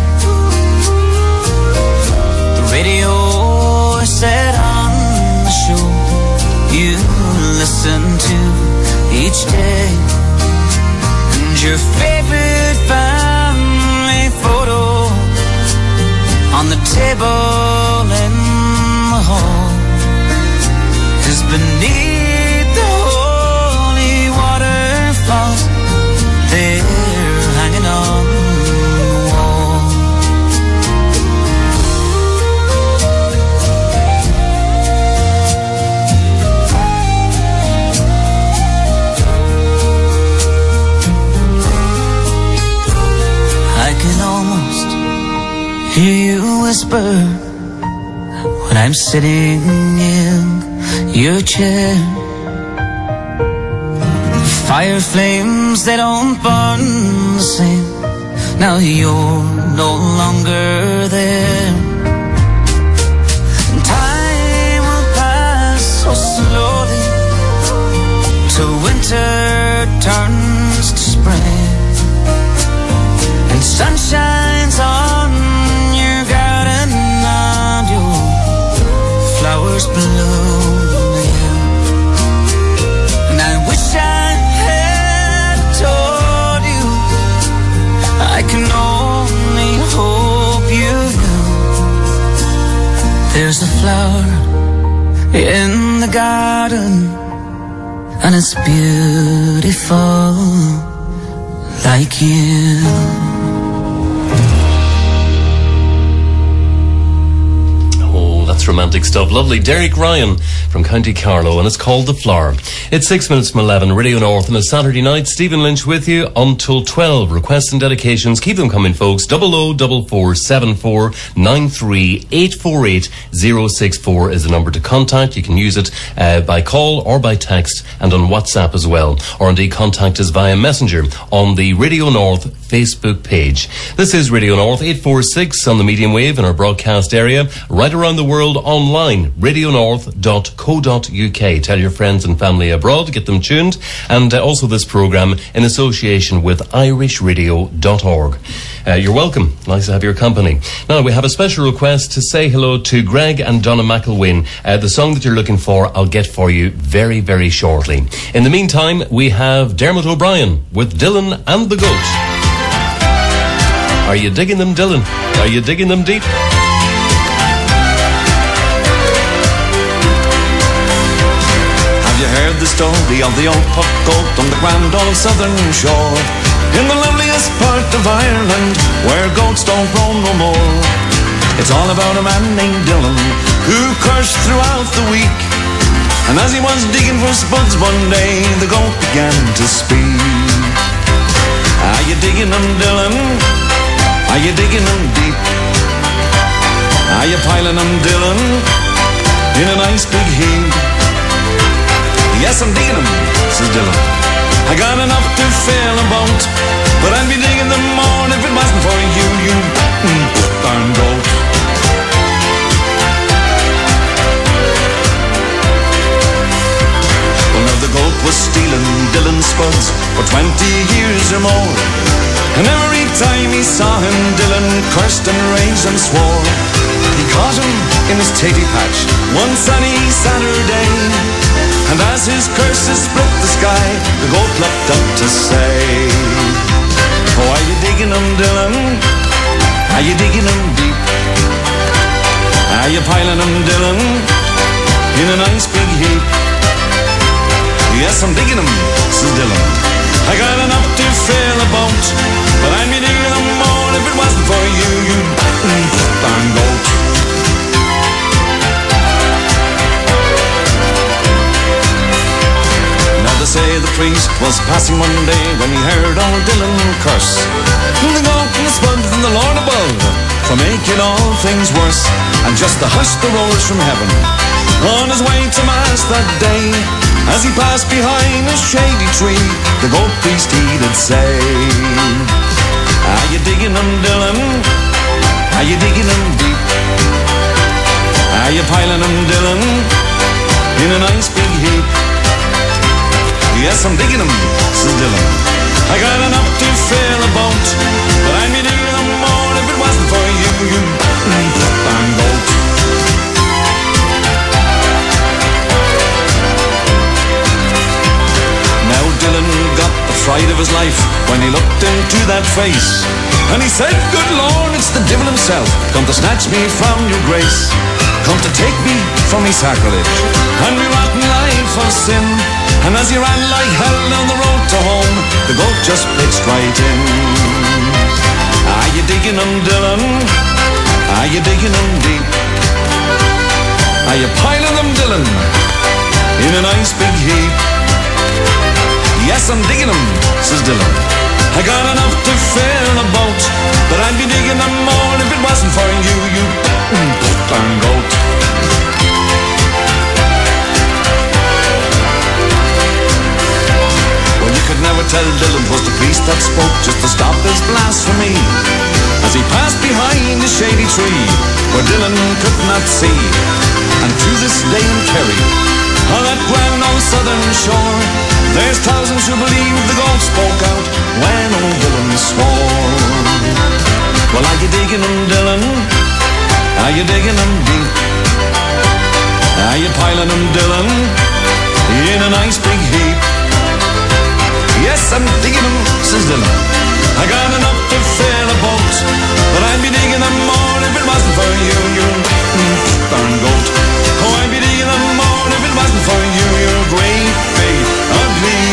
The radio is set on the show you listen to each day. And your favorite family photo on the table in the hall is beneath the holy waterfalls. They're hanging on the wall. I can almost hear you whisper when I'm sitting in your chair. Fire flames, they don't burn the same. Now you're no longer there. And time will pass so slowly till winter turns to spring, and sun shines on your garden and your flowers bloom again. And I wish I told you I can only hope you knew there's a flower in the garden and it's beautiful like you. That's romantic stuff. Lovely. Derek Ryan from County Carlow, and it's called The Flower. It's 6 minutes from 11, Radio North on a Saturday night. Stephen Lynch with you until 12. Requests and dedications, keep them coming, folks. 004474 93 848 064 is the number to contact. You can use it by call or by text, and on WhatsApp as well. Or indeed contact us via Messenger on the Radio North Facebook page. This is Radio North 846 on the medium wave in our broadcast area, right around the world online, radionorth.co.uk. Tell your friends and family abroad, get them tuned, and also this programme in association with irishradio.org. You're welcome. Nice to have your company. Now, we have a special request to say hello to Greg and Donna McElwain. The song that you're looking for, I'll get for you very, very shortly. In the meantime, we have Dermot O'Brien with Dylan and the Goat. Are you digging them, Dylan? Are you digging them deep? Have you heard the story of the old puck goat on the grand old southern shore? In the loveliest part of Ireland, where goats don't roam no more. It's all about a man named Dylan, who cursed throughout the week. And as he was digging for spuds one day, the goat began to speak. Are you digging them, Dylan? Are you digging them deep? Are you piling them, Dylan, in a nice big heap? Yes, I'm digging them, says Dylan. I got enough to fill a boat, but I'd be digging them more if it wasn't for you, you darn goat. Well, now the goat was stealing Dylan's spuds for 20 years or more. And every time he saw him, Dylan cursed and raged and swore. He caught him in his tatey patch one sunny Saturday, and as his curses split the sky, the goat leapt up to say, oh, are you digging them, Dylan? Are you digging them deep? Are you piling them, Dylan, in a nice big heap? Yes, I'm digging them, says Dylan. I got enough to fill a boat, but I'd be digging them more if it wasn't for you, you darn goat. Now they say the priest was passing one day when he heard old Dylan curse. The goat and the spuds and the Lord above for making all things worse, and just to hush the roars from heaven on his way to mass that day. As he passed behind a shady tree, the goat priest he did say, Are you digging them, Dylan? Are you digging them deep? Are you piling them, Dylan, in a nice big heap? Yes, I'm digging them, says Dylan. I got enough to fill a boat, but I'd be digging them more if it wasn't for you, you darn goat. Now Dylan got the fright of his life when he looked into that face, and he said, good Lord, it's the devil himself, come to snatch me from your grace, come to take me from me sacrilege and me rotten life of sin. And as he ran like hell down the road to home, the goat just pitched right in. Are you digging them, Dylan? Are you digging them deep? Are you piling them, Dylan, in a nice big heap? Yes, I'm digging them, says Dylan. I got enough to fill a boat, but I'd be digging them more if it wasn't for you, you darn goat. Well, you could never tell Dylan 'twas the priest that spoke just to stop his blasphemy, as he passed behind a shady tree where Dylan could not see. And to this day in Kerry, on that grand old southern shore, there's thousands who believe the goat spoke out when old Dylan swore. Well, are you digging them, Dylan? Are you digging them deep? Are you piling them, Dylan, in a nice big heap? Yes, I'm digging them, says Dylan. I got enough to fill a boat, but I'd be digging them more if it wasn't for you, you darn goat. Oh, I'd be digging them more if it wasn't for you, you great big ugly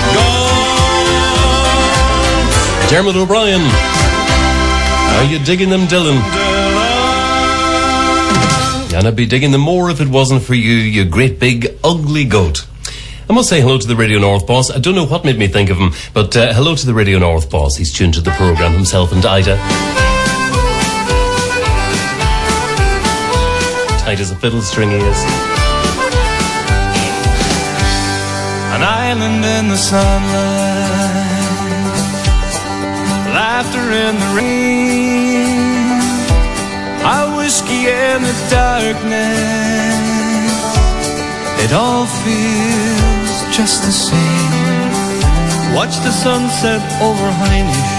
goat. Dermot O'Brien. Are you digging them, Dylan? And I'd be digging them more if it wasn't for you, you great big ugly goat. I must say hello to the Radio North boss. I don't know what made me think of him, but hello to the Radio North boss. He's tuned to the programme, himself and Ida. Tight as a fiddle string he is. An island in the sunlight, laughter in the rain, a whiskey in the darkness, it all feels just the same. Watch the sunset over Heinisch,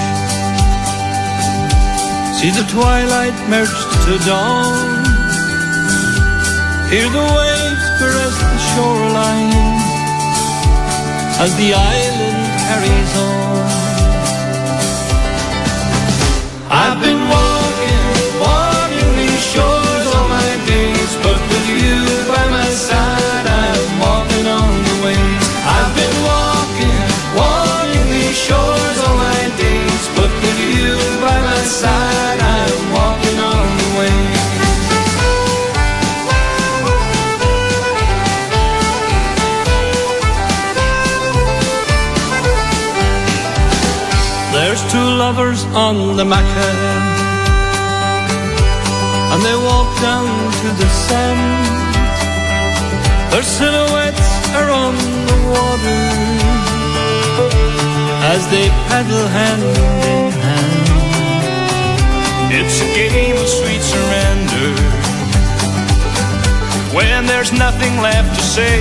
see the twilight merge to dawn, hear the waves caress the shoreline as the island carries on. I've been walking these shores all my days, but with you by my side I'm walking on the waves. I've been walking these shores all my days, but with you by my side I'm walking on the waves. There's two lovers on the Macan, and they walk down to the sand. Their silhouettes are on the water as they paddle hand in hand. It's a game of sweet surrender when there's nothing left to say,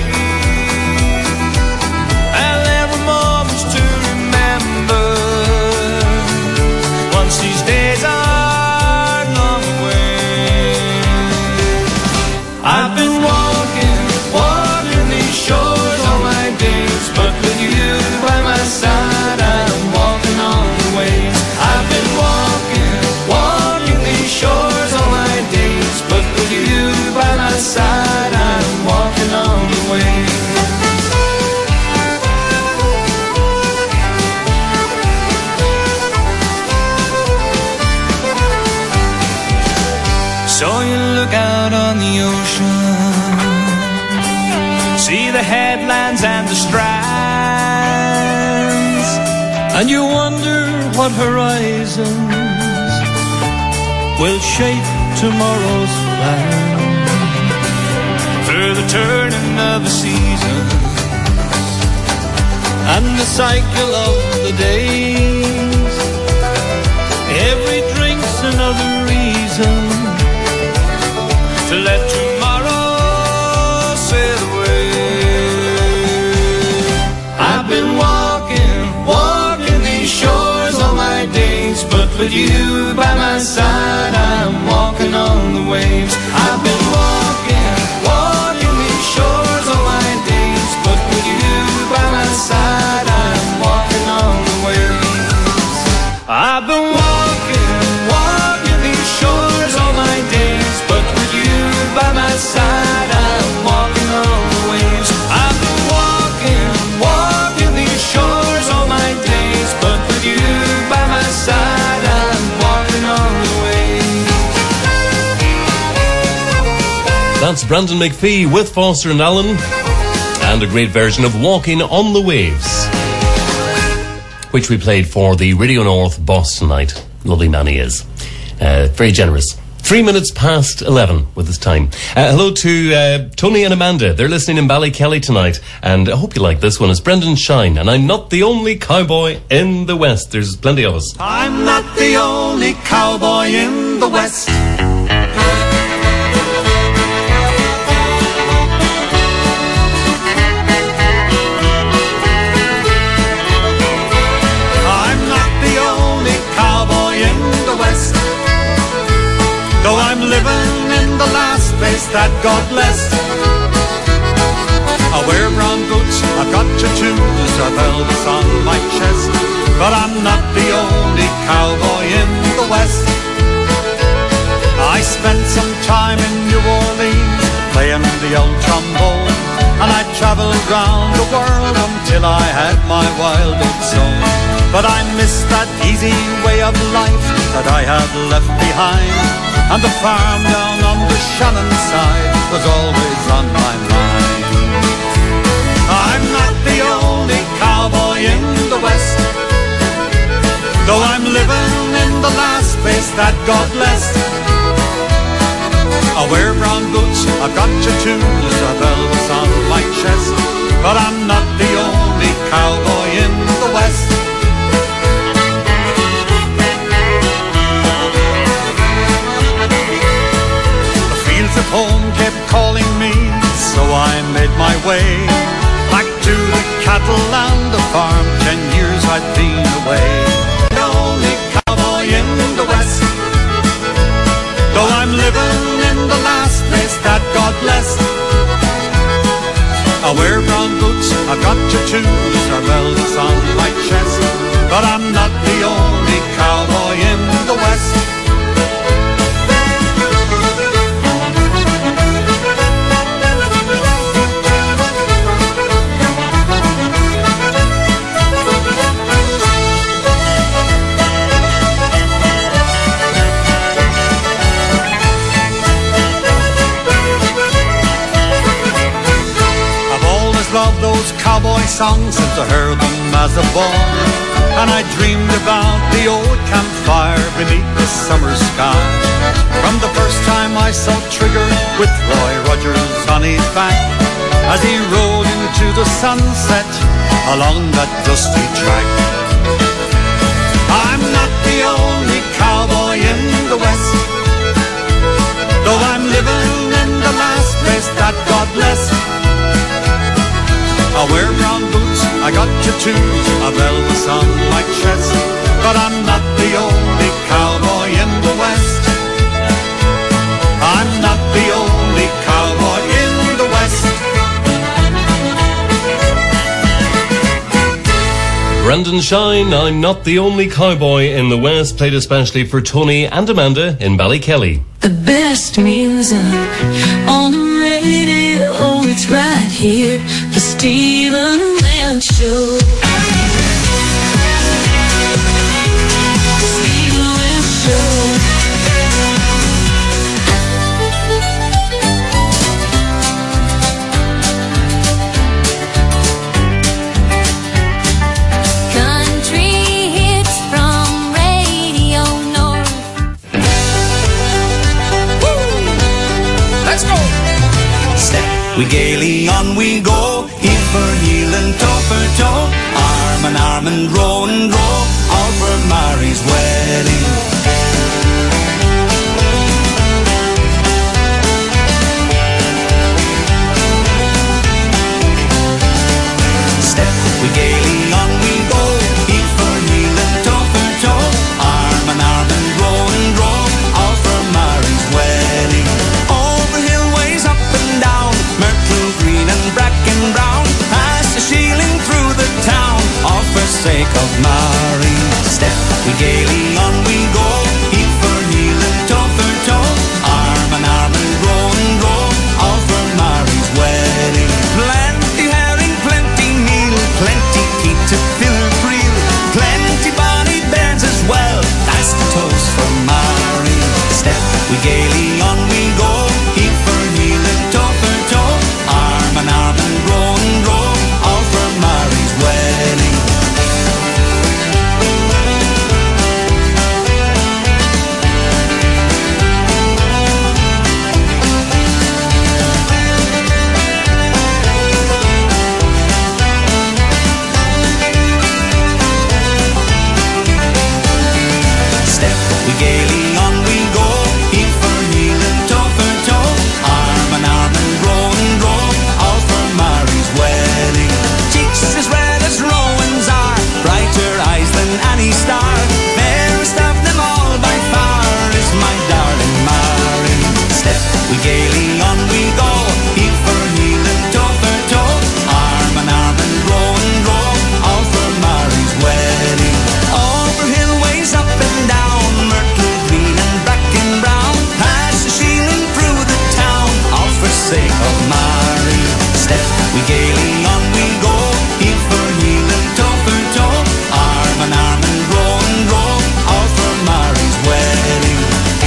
and there are moments to remember once these days are gone away. I've been walking these shores all my days, but with you by my side I'm walking on the waves. I've been walking these shores all my days, but with you by my side I'm walking on the waves. So you look out on the ocean, see the headlands and the strands, and you wonder what horizons will shape tomorrow's plan. Through the turning of the seasons and the cycle of the days, other reason to let tomorrow sail away. I've been walking these shores all my days, but with you by my side, I'm walking on the waves. I've been walking these shores all my days, but with you by my side, I'm walking on the waves. I've been walking these shores all my days, but with you by my side, I'm walking on the waves. I've been walking these shores all my days, but with you by my side, I'm walking on the waves. That's Brandon McPhee with Foster and Allen, and a great version of Walking on the Waves, which we played for the Radio North boss tonight. Lovely man he is. Very generous. 3 minutes past 11 with this time. Hello to Tony and Amanda. They're listening in Ballykelly tonight, and I hope you like this one. It's Brendan Shine, and I'm not the only cowboy in the West. There's plenty of us. I'm not the only cowboy in the West. Though I'm living in the last place that God blessed. I wear brown boots, I've got tattoos of Elvis on my chest, but I'm not the only cowboy in the West. I spent some time in New Orleans playing the old trombone, and I traveled round the world until I had my wild oats on. But I missed that easy way of life that I had left behind, and the farm down on the Shannon side was always on my mind. I'm not the only cowboy in the West, though I'm living in the last place that God blessed. I wear brown boots, I've got tattoos of Elvis on my chest, but I'm not the only cowboy in the West. At home kept calling me, so I made my way back to the cattle and the farm. 10 years I'd been away. The only cowboy in the West, though I'm living in the last place that God blessed. I wear brown boots, I've got tattoos of Elvis on my chest, but I'm not the only cowboy in the West. Loved those cowboy songs since I heard them as a boy, and I dreamed about the old campfire beneath the summer sky. From the first time I saw Trigger with Roy Rogers on his back, as he rode into the sunset along that dusty track. I'm not the only cowboy in the West, though I'm living in the last place that God blessed. I wear brown boots, I got tattoos of Elvis on my chest, but I'm not the only cowboy in the West. I'm not the only cowboy in the West. Brendan Shine, I'm not the only cowboy in the West, played especially for Tony and Amanda in Ballykelly. The best music on the radio, it's right here, the Stephen Land Show. Stephen Land Show. We gaily on we go, heel for heel and toe for toe, arm in arm and row, all for Mary's wedding. we gaily on we go, heel for heel and toe for toe, arm and row and row, all for Mary's wedding. We gaily on we go, heel for heel and toe for toe, arm and row, all for Mary's wedding. Cheeks as red as Rowan's are, brighter eyes than any star, fairest of them all by far is my darling Mary. Step we gaily on we go, heel for heel and toe for toe, arm and row, all for Mary's wedding. Over hillways, up and down, Myrtle green and bracken brown, past the shieling through the town, all for sake of Mary. Step we gaily on we go, heel for heel and toe for toe, arm and row, all for Mary's wedding.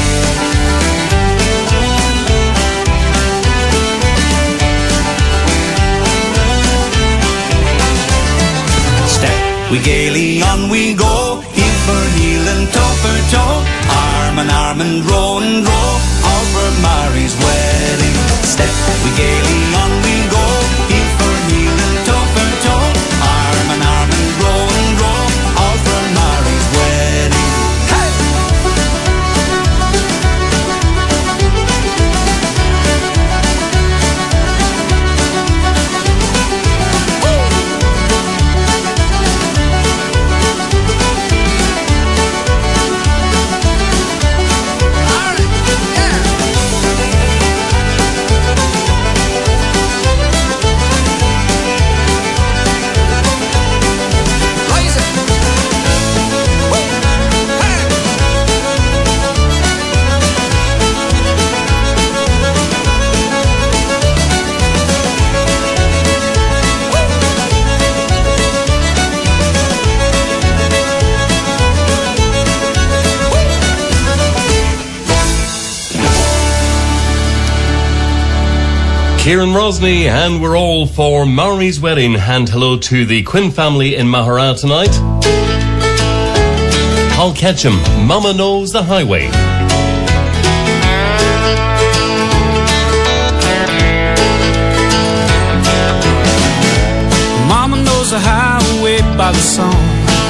Step we gaily on we go, heel for heel and toe for toe, arm and row, all for Mary's wedding. Step we gaily on we go, heel for heel and toe for toe, arm and row, all for Mary's wedding. Hey! Kieran Rosny, and we're all for Mary's wedding. And hello to the Quinn family in Mahara tonight. Paul Ketchum, Mama Knows the Highway. Mama knows the highway by the song.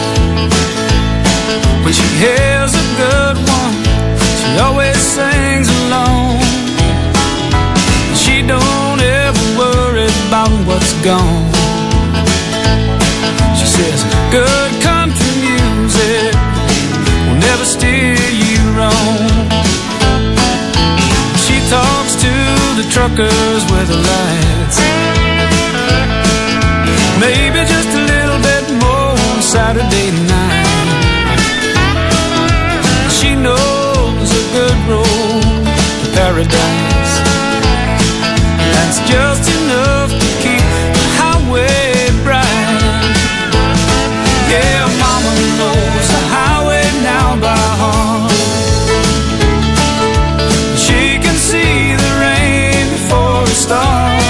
When she hears a good one, she always sings along. She don't ever worry about what's gone. She says good country music will never steer you wrong. She talks to the truckers with the lights, maybe just a little bit more on Saturday night. She knows a good road to paradise, that's just enough to keep the highway bright. Yeah, Mama knows the highway now by heart. She can see the rain before it starts.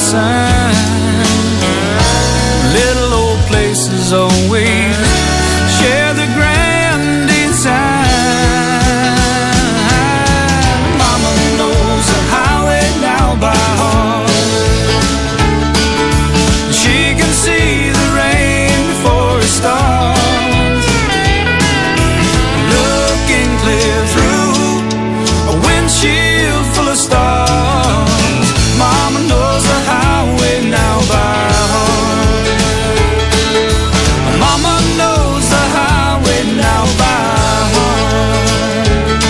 sign. Little old places always share the grand design. Mama knows the highway now by heart. She can see the rain before it starts, looking clear through a windshield full of stars. Mama knows the highway now by heart. Mama knows the highway now by heart.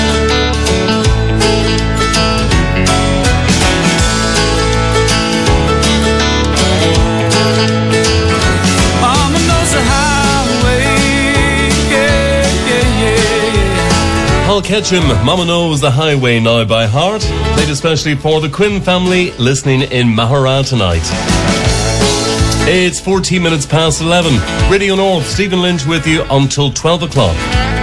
Mama knows the highway, yeah, yeah, yeah. Paul Ketchum, Mama Knows the Highway Now by Heart, played especially for the Quinn family listening in Mahara tonight. It's 14 minutes past 11. Radio North, Stephen Lynch with you until 12 o'clock.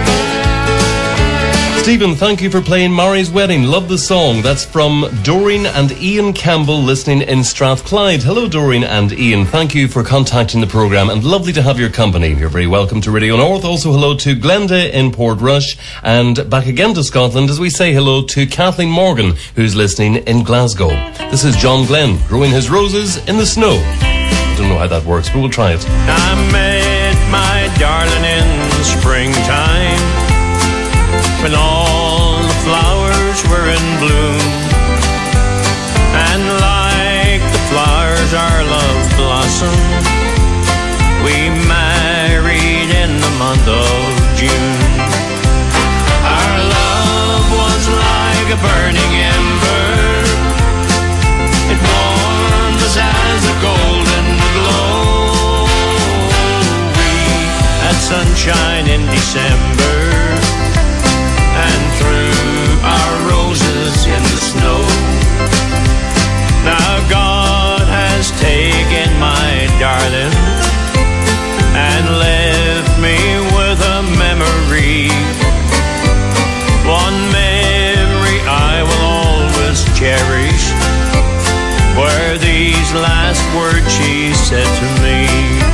Stephen, thank you for playing Mary's Wedding. Love the song. That's from Doreen and Ian Campbell listening in Strathclyde. Hello, Doreen and Ian. Thank you for contacting the programme and lovely to have your company. You're very welcome to Radio North. Also, hello to Glenda in Portrush and back again to Scotland as we say hello to Kathleen Morgan, who's listening in Glasgow. This is John Glenn, growing his roses in the snow. I don't know how that works, but we'll try it. I met my darling in springtime, when all the flowers were in bloom, and like the flowers our love blossomed, we married in the month of June. Our love was like a burning ember, it warmed us as a golden glow. We had sunshine in December, and through our roses in the snow. Now God has taken my darling and left me with a memory, one memory I will always cherish, were these last words she said to me.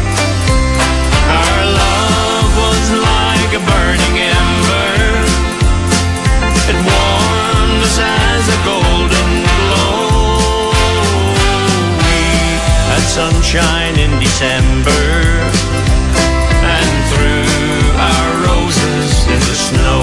Our love was like a burning ember, it warmed us as a golden glow. We had sunshine in December, and through our roses in the snow.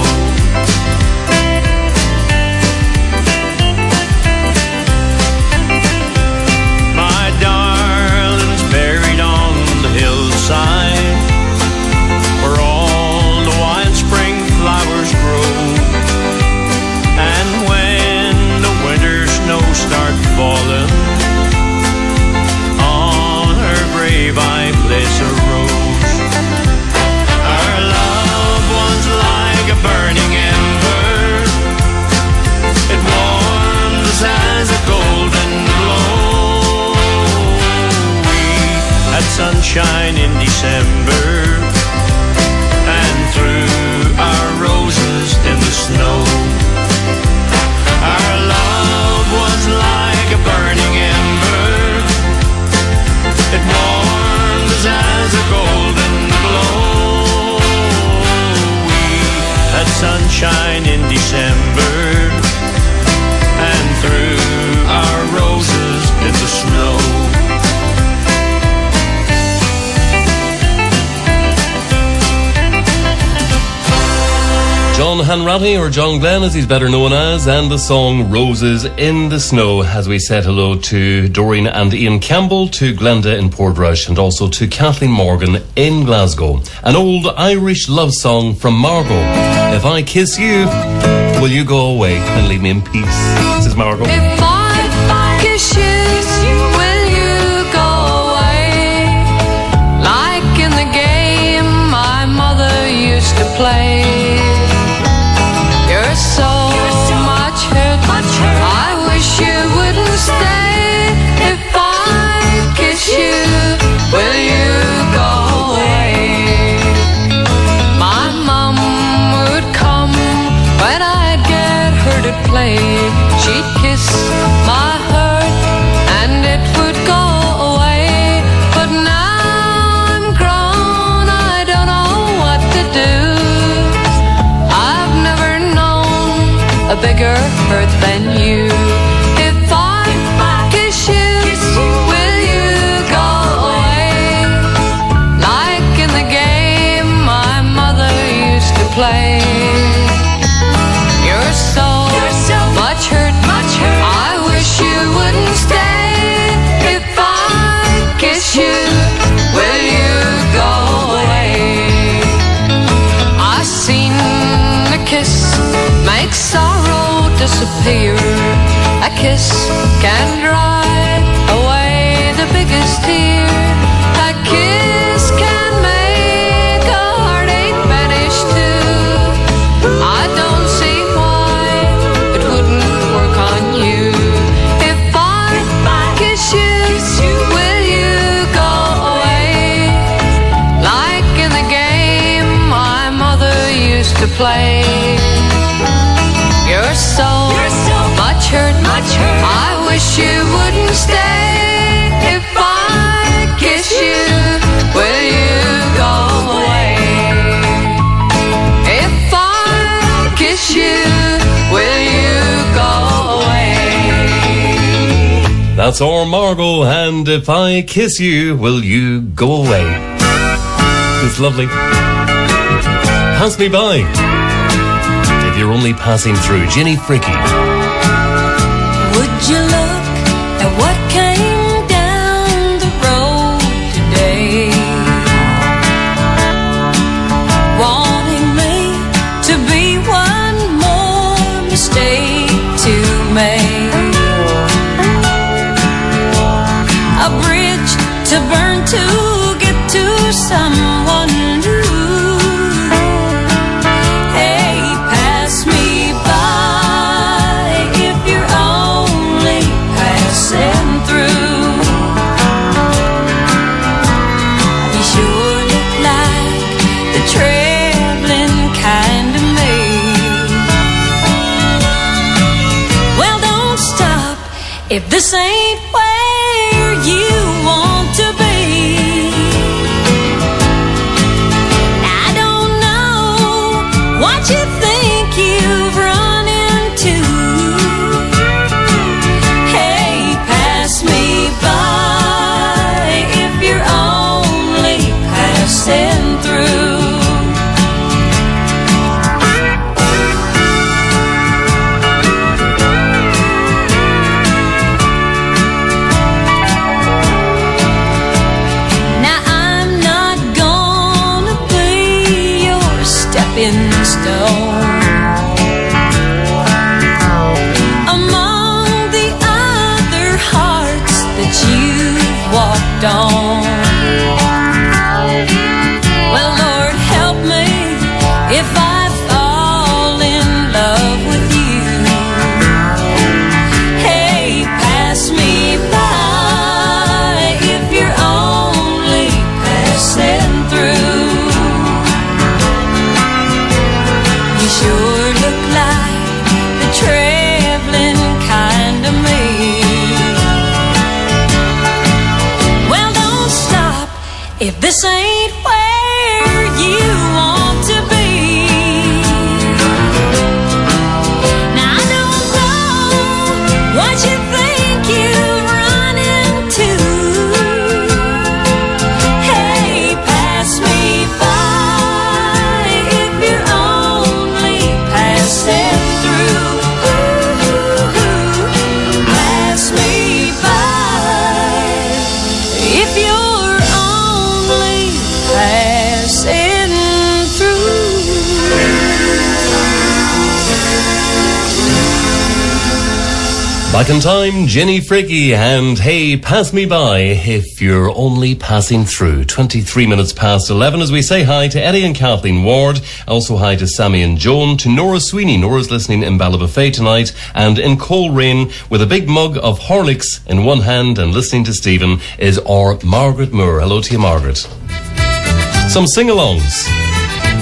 My darling's buried on the hillside, where all the wild spring flowers grow. And when the winter snow starts falling, on her grave I place a rose. Our love was like a burning ember, it warmed us as a golden glow. We had sunshine in December, and through our roses in the snow. Our love was like a burning ember, it warmed us as a golden glow. We had sunshine in December, and through our roses in the snow. John Hanratty, or John Glenn as he's better known as, and the song Roses in the Snow, as we said hello to Doreen and Ian Campbell, to Glenda in Portrush, and also to Kathleen Morgan in Glasgow. An old Irish love song from Margot. If I kiss you, will you go away and leave me in peace? This is Margot. If I kiss you, will you go away? Like in the game my mother used to play. You're so much hurt, I wish you wouldn't stay. If I kiss you, will you go away? My mom would come when I'd get her to play. She'd kiss bigger hurt than you. If I kiss you, will you go away? Like in the game my mother used to play. You're so much hurt, I wish you wouldn't stay. If I kiss you, will you go away? I seen a kiss make sorrow disappear. A kiss can dry away the biggest tear. A kiss can make a heartache vanish too. I don't see why it wouldn't work on you. If I kiss you, will you go away? Like in the game my mother used to play. You're so much hurt, I wish you wouldn't stay. If I kiss you, will you go away? If I kiss you, will you go away? That's our Margot, and if I kiss you, will you go away? It's lovely. Pass me by. If you're only passing through. Ginny Fricky. Would you look at what came down the road today? Wanting me to be one more mistake to make. A bridge to burn to get to someone new. Hey, pass me by if you're only passing through. You sure look like the traveling kind of me. Well, don't stop if this ain't where you want to be. I don't know what you think you've run into. Hey, pass me by if you're only passing through. Now I'm not gonna be your stepping stone among the other hearts that you've walked on. Well, Lord, help me if I fall in love with you. Hey, pass me by if you're only passing through. You sure look like the traveling kind of me. Well, don't stop if this ain't where you want to be. Now I don't know what you think you've run into. Hey, pass me by if you're only passing through. Pass me by if you're only passing through. Back in time, Ginny Fricky, and hey, pass me by if you're only passing through. 23 minutes past 11 as we say hi to Eddie and Kathleen Ward. Also hi to Sammy and Joan, to Nora Sweeney. Nora's listening in Ballybofey tonight, and in Coleraine with a big mug of Horlicks in one hand and listening to Stephen is our Margaret Moore. Hello to you, Margaret. Some sing-alongs.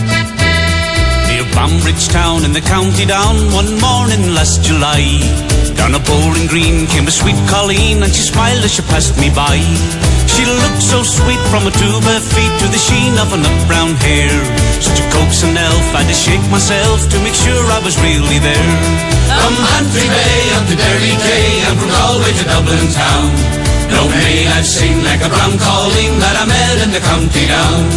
Near Bambridge town in the county down, one morning last July, Down a bowling green came a sweet Colleen, and she smiled as she passed me by. She looked so sweet from her 2 bare feet to the sheen of her nut brown hair. Such a coaxing elf, I had to shake myself to make sure I was really there. From Bantry Bay up to Derry Quay, and from Galway to Dublin town, no maid I've seen like a brown Colleen that I met in the county down.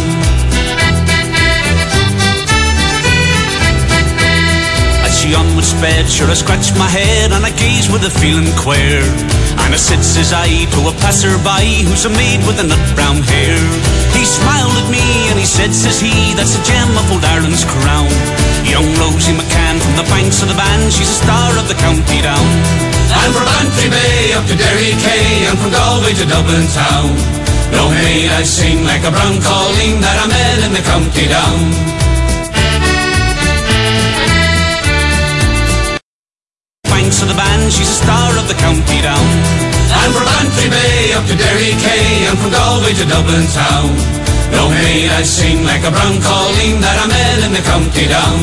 She onward sped, sure I scratched my head and I gazed with a feeling queer. And I said, says I, to a passer-by who's a maid with a nut brown hair. He smiled at me and he said, says he, that's a gem of old Ireland's crown. Young Rosie McCann from the banks of the Bann, she's a star of the county down. And from Bantry Bay up to Derry Quay, and from Galway to Dublin town, no maid I've seen like a brown Colleen that I met in the county down. Of the Bann, she's a star of the county down. And from Bantry Bay up to Derry Quay, and from Galway to Dublin town, no maid I've seen like a brown Colleen that I met in the county down.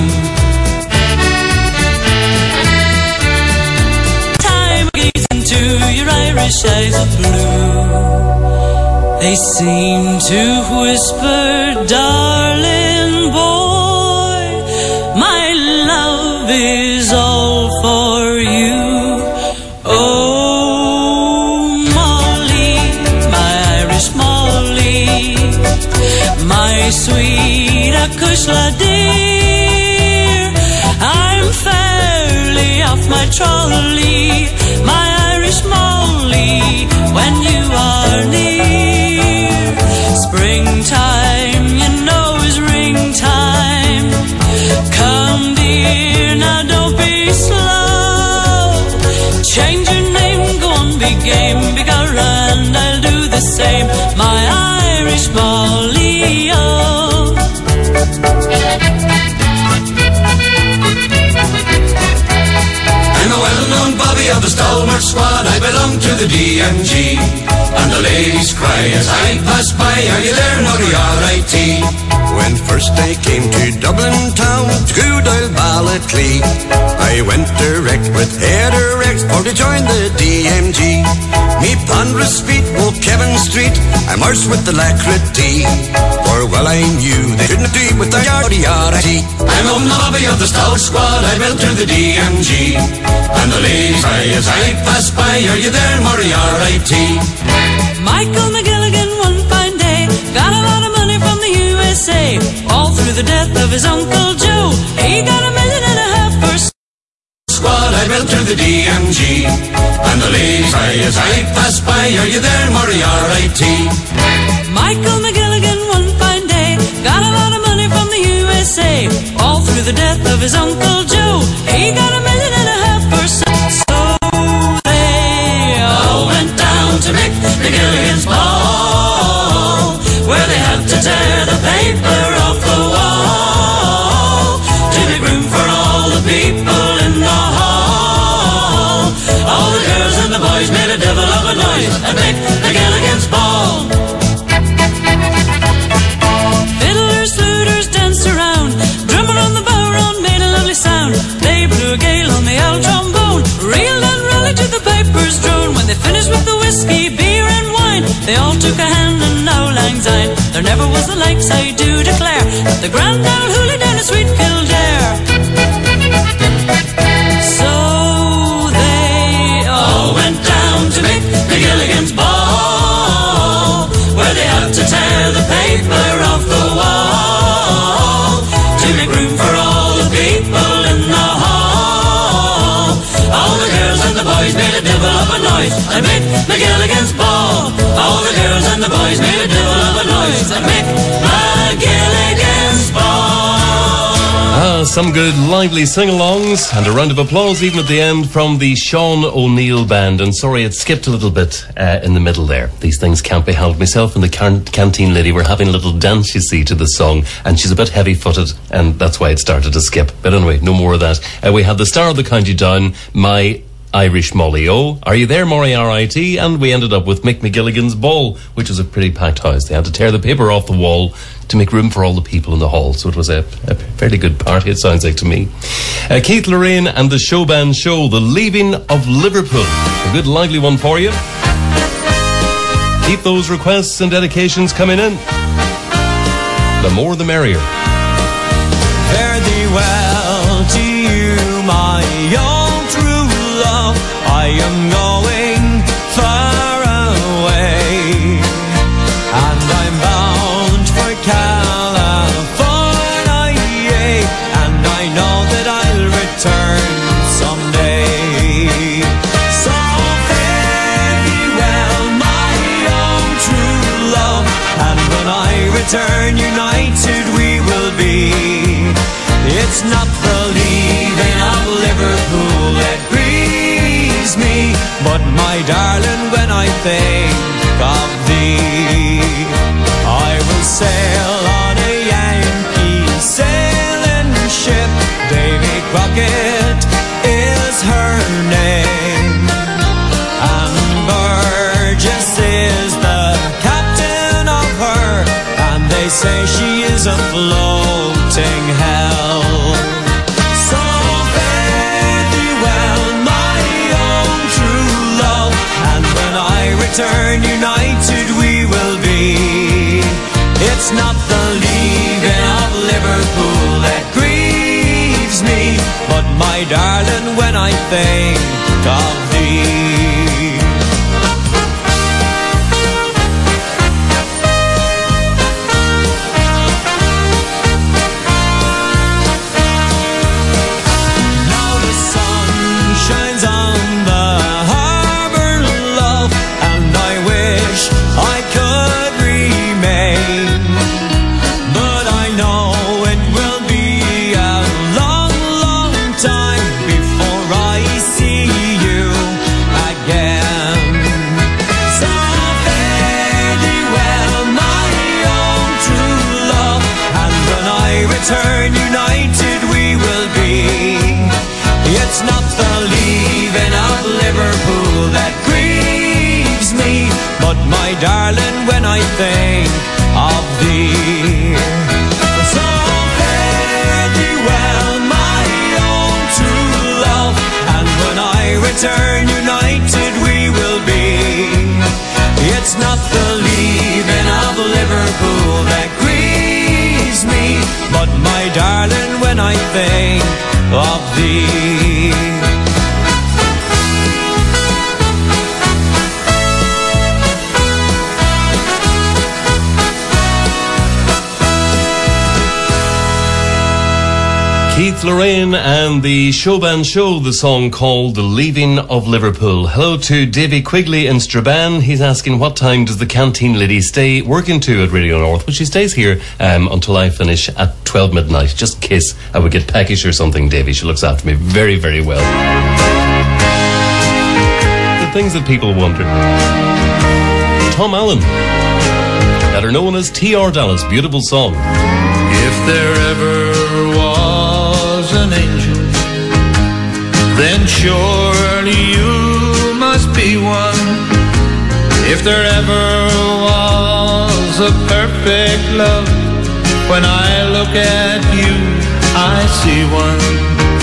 Time gaze into your Irish eyes of blue, they seem to whisper, darling boy, my love is all for you. Oh, Molly, my Irish Molly, my sweet Acushla dear, I'm fairly off my trolley, my Irish Molly, when you are near. Springtime, you know, is ring time. Come dear, now don't be slow. Change your name, go on, be game, be and I'll do the same, my Irish Molly, oh. I'm a well-known bobby of the stalwart squad, I belong to the DMG, and the ladies cry as I pass by, are you there, Moriarty? When first I came to Dublin town, to Goodile Ballyclee, I went direct with head erect for to join the DMG. Me ponderous feet walk Kevin Street, I'm arse with the Lacritty, for well I knew they couldn't do with the Yardy. I'm on the hobby of the stout squad, I went to the DMG, and the ladies cry as I pass by, are you there, Moriarty? Michael McGilligan one fine day got a lot of money from the USA, all through the death of his Uncle Joe. He got $1.5 million for squad, I went to the DMG, and the ladies cry as I pass by, are you there, Moriarty? Michael McGilligan one fine day got a lot of money from the USA, all through the death of his Uncle Joe. He got $1.5 million for so they all went down to Mick McGilligan's ball, where they had to tear the paper off the wall to make room for all the people in the hall. All the girls and the boys made a devil of a noise at Mick McGilligan's ball. Fiddlers, fluters danced around, drumming on the bowron made a lovely sound. They blew a gale on the old trombone, reeled and rallied to the piper's drone. When they finished with the whiskey, beer and wine, they all took a hand and now lang syne. There never was the likes, I do declare, at the Grand Old Hoolie down in Sweet Kildare. So they all went down to Mick McGilligan's ball, where they had to tear the paper off the wall to make room for all the people in the hall. All the girls and the boys made a devil of a noise at Mick McGilligan's ball. All the girls and the boys made a devil of a noise at Mick McGilligan's ball. Some good lively sing-alongs and a round of applause even at the end from the Sean O'Neill Band. And sorry, it skipped a little bit in the middle there. These things can't be helped. Myself and the canteen lady were having a little dance, you see, to the song, and she's a bit heavy-footed, and that's why it started to skip. But anyway, no more of that. We have the star of the county down, my Irish Molly O. Are you there, Moriarty? And we ended up with Mick McGilligan's Ball, which was a pretty packed house. They had to tear the paper off the wall to make room for all the people in the hall. So it was a fairly good party, it sounds like to me. Keith Lorraine and the Showband Show, The Leaving of Liverpool. A good lively one for you. Keep those requests and dedications coming in. The more the merrier. Fare thee well to you, my own true love. I am going far away, and I'm bound for California, and I know that I'll return someday. So fare thee well, my own true love, and when I return united we will be. It's not the leaving of Liverpool that grieves me, but my darling, when I think of thee, I will sail on a Yankee sailing ship. Davy Crockett is her name, and Burgess is the captain of her, and they say she is a floating hell. So fare thee well, my own true love, and when I return united we will be. It's not the leaving of Liverpool that grieves me, but my darling, when I think of thee. Now the sun shines on the harbor, love, and I wish I could remain, but I know it will be a long, long time before I see you again. So fare thee well, my own true love, and when I return united we will be. It's not the leaving of Liverpool that grieves me, but my darling, when I think of thee. So fare thee well, my own true love, and when I return united we will be. It's not the leaving of Liverpool that grieves me, but my darling, when I think of thee. Keith Lorraine and the Showband Show, the song called The Leaving of Liverpool. Hello to Davy Quigley in Strabane. He's asking what time does the canteen lady stay working to at Radio North? Well, she stays here until I finish at 12 midnight, just in case I would get peckish or something, Davy. She looks after me very, very well. The things that people wonder. Tom Allen, better known as T.R. Dallas, beautiful song. If there ever was an angel, then surely you must be one. If there ever was a perfect love, when I look at you, I see one.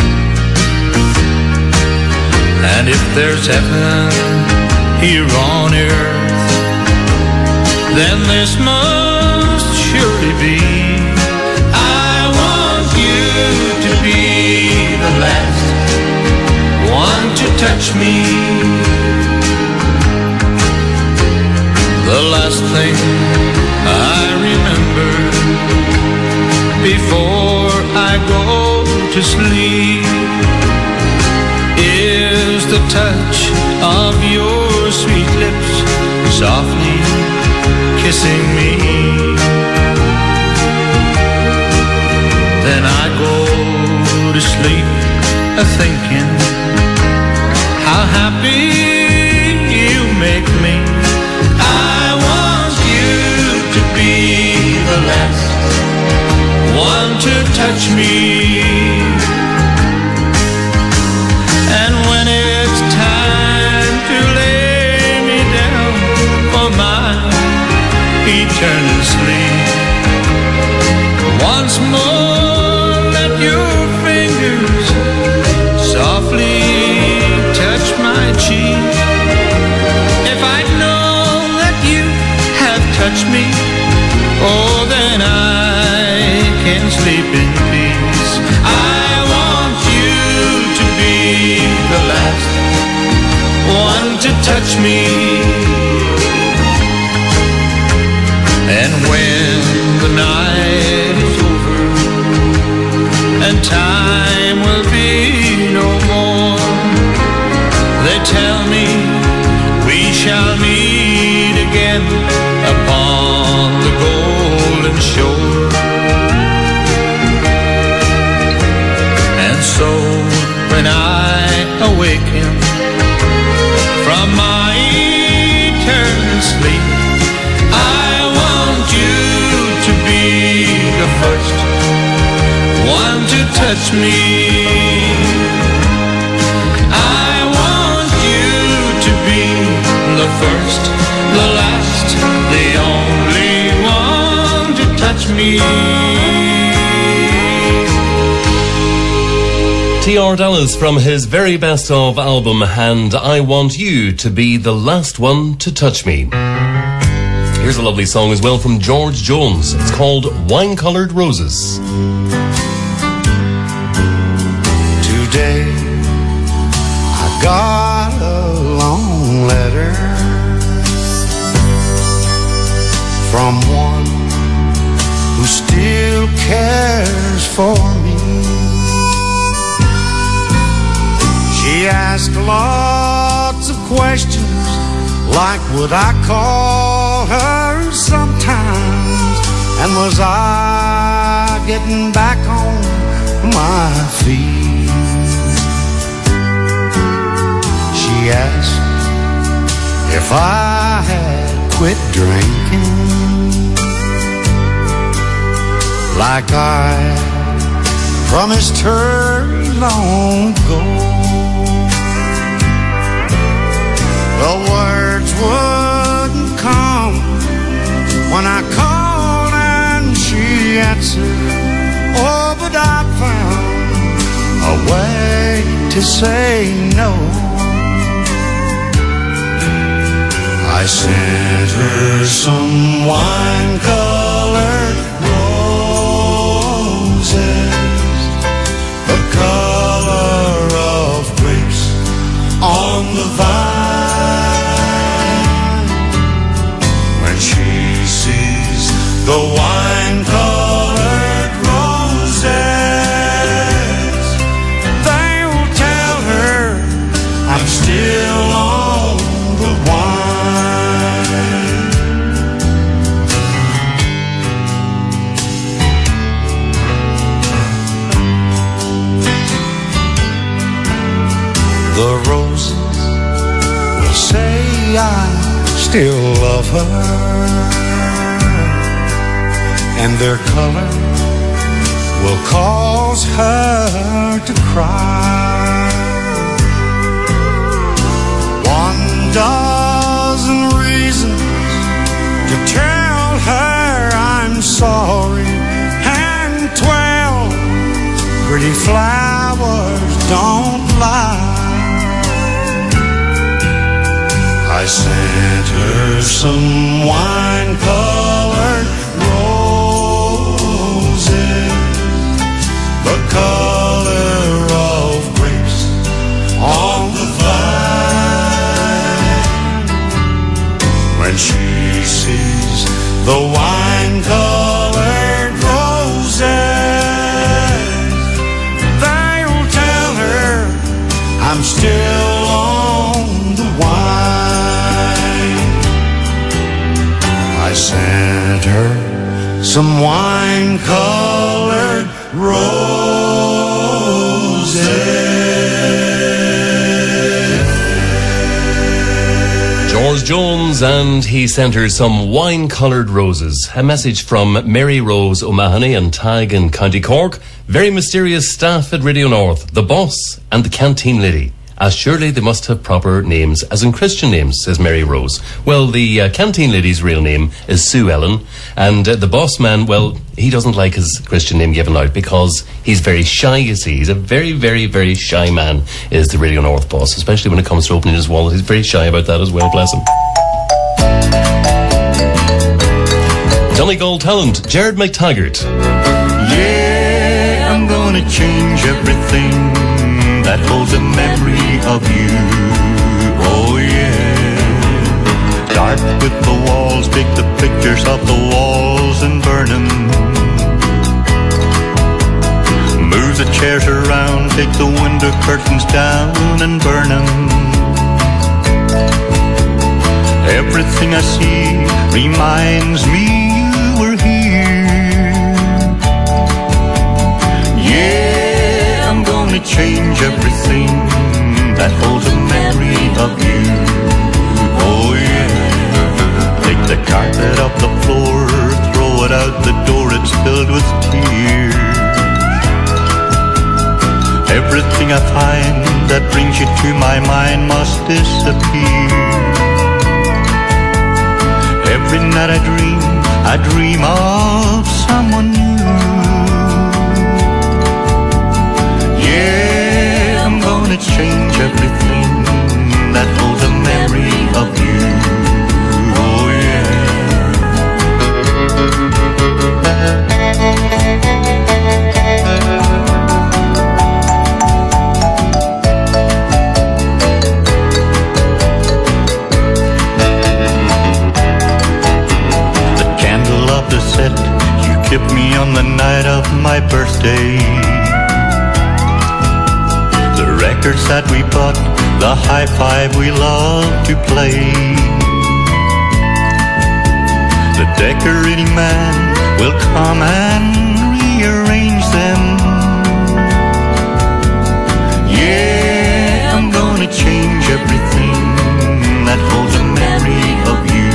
And if there's heaven here on earth, then this must surely be. To be the last one to touch me, the last thing I remember before I go to sleep is the touch of your sweet lips softly kissing me. Then I go to sleep a-thinking how happy you make me. I want you to be the last one to touch me. And when it's time to lay me down for my eternal sleep, touch me, oh, then I can sleep in peace. I want you to be the last one to touch me. And when the night is over and time will be no more, they tell me we shall meet again upon the golden shore. And so when I awaken from my eternal sleep, I want you to be the first one to touch me. I want you to be the first, the last, the only one to touch me. T.R. Dallas from his very best of album, and I Want You to Be the Last One to Touch Me. Here's a lovely song as well from George Jones. It's called Wine-Colored Roses. Today I got a long letter from one who still cares for me. She asked lots of questions, like would I call her sometimes, and was I getting back on my feet. She asked if I had quit drinking, like I promised her long ago. The words wouldn't come when I called and she answered. Oh, but I found a way to say no. I sent her some wine-colored roses, the color of grapes on the vine. The wine-colored roses, they'll tell her I'm still on the wine. The roses will say I still love her, and their color will cause her to cry. 1,000 reasons to tell her I'm sorry, and 12 pretty flowers don't lie. I sent her some wine-colored the color of grapes on the vine. When she sees the wine-colored roses, they'll tell her I'm still on the wine. I sent her some wine-colored roses. George Jones, and he sent her some wine-coloured roses. A message from Mary Rose O'Mahony and Tag in County Cork. Very mysterious staff at Radio North, the boss and the canteen lady. As surely they must have proper names, as in Christian names, says Mary Rose. Well, the canteen lady's real name is Sue Ellen, and the boss man, well, he doesn't like his Christian name given out because he's very shy, you see. He's a very, very, very shy man, is the Radio North boss, especially when it comes to opening his wallet. He's very shy about that as well, bless him. Donegal talent, Jared McTaggart. Yeah, I'm gonna change everything that holds a memory of you. Oh yeah. Start with the walls, take the pictures of the walls and burn them. Move the chairs around, take the window curtains down and burn them. Everything I see reminds me you were here. Yeah, I'm gonna change everything that holds a memory of you. Oh yeah. Take the carpet off the floor, throw it out the door, it's filled with tears. Everything I find that brings you to my mind must disappear. Every night I dream of someone new. Yeah, I'm gonna change everything that holds a memory of you. Oh you kept me on the night of my birthday. The records that we bought, the high five we loved to play. The decorating man will come and rearrange them. Yeah, I'm gonna change everything that holds a memory of you.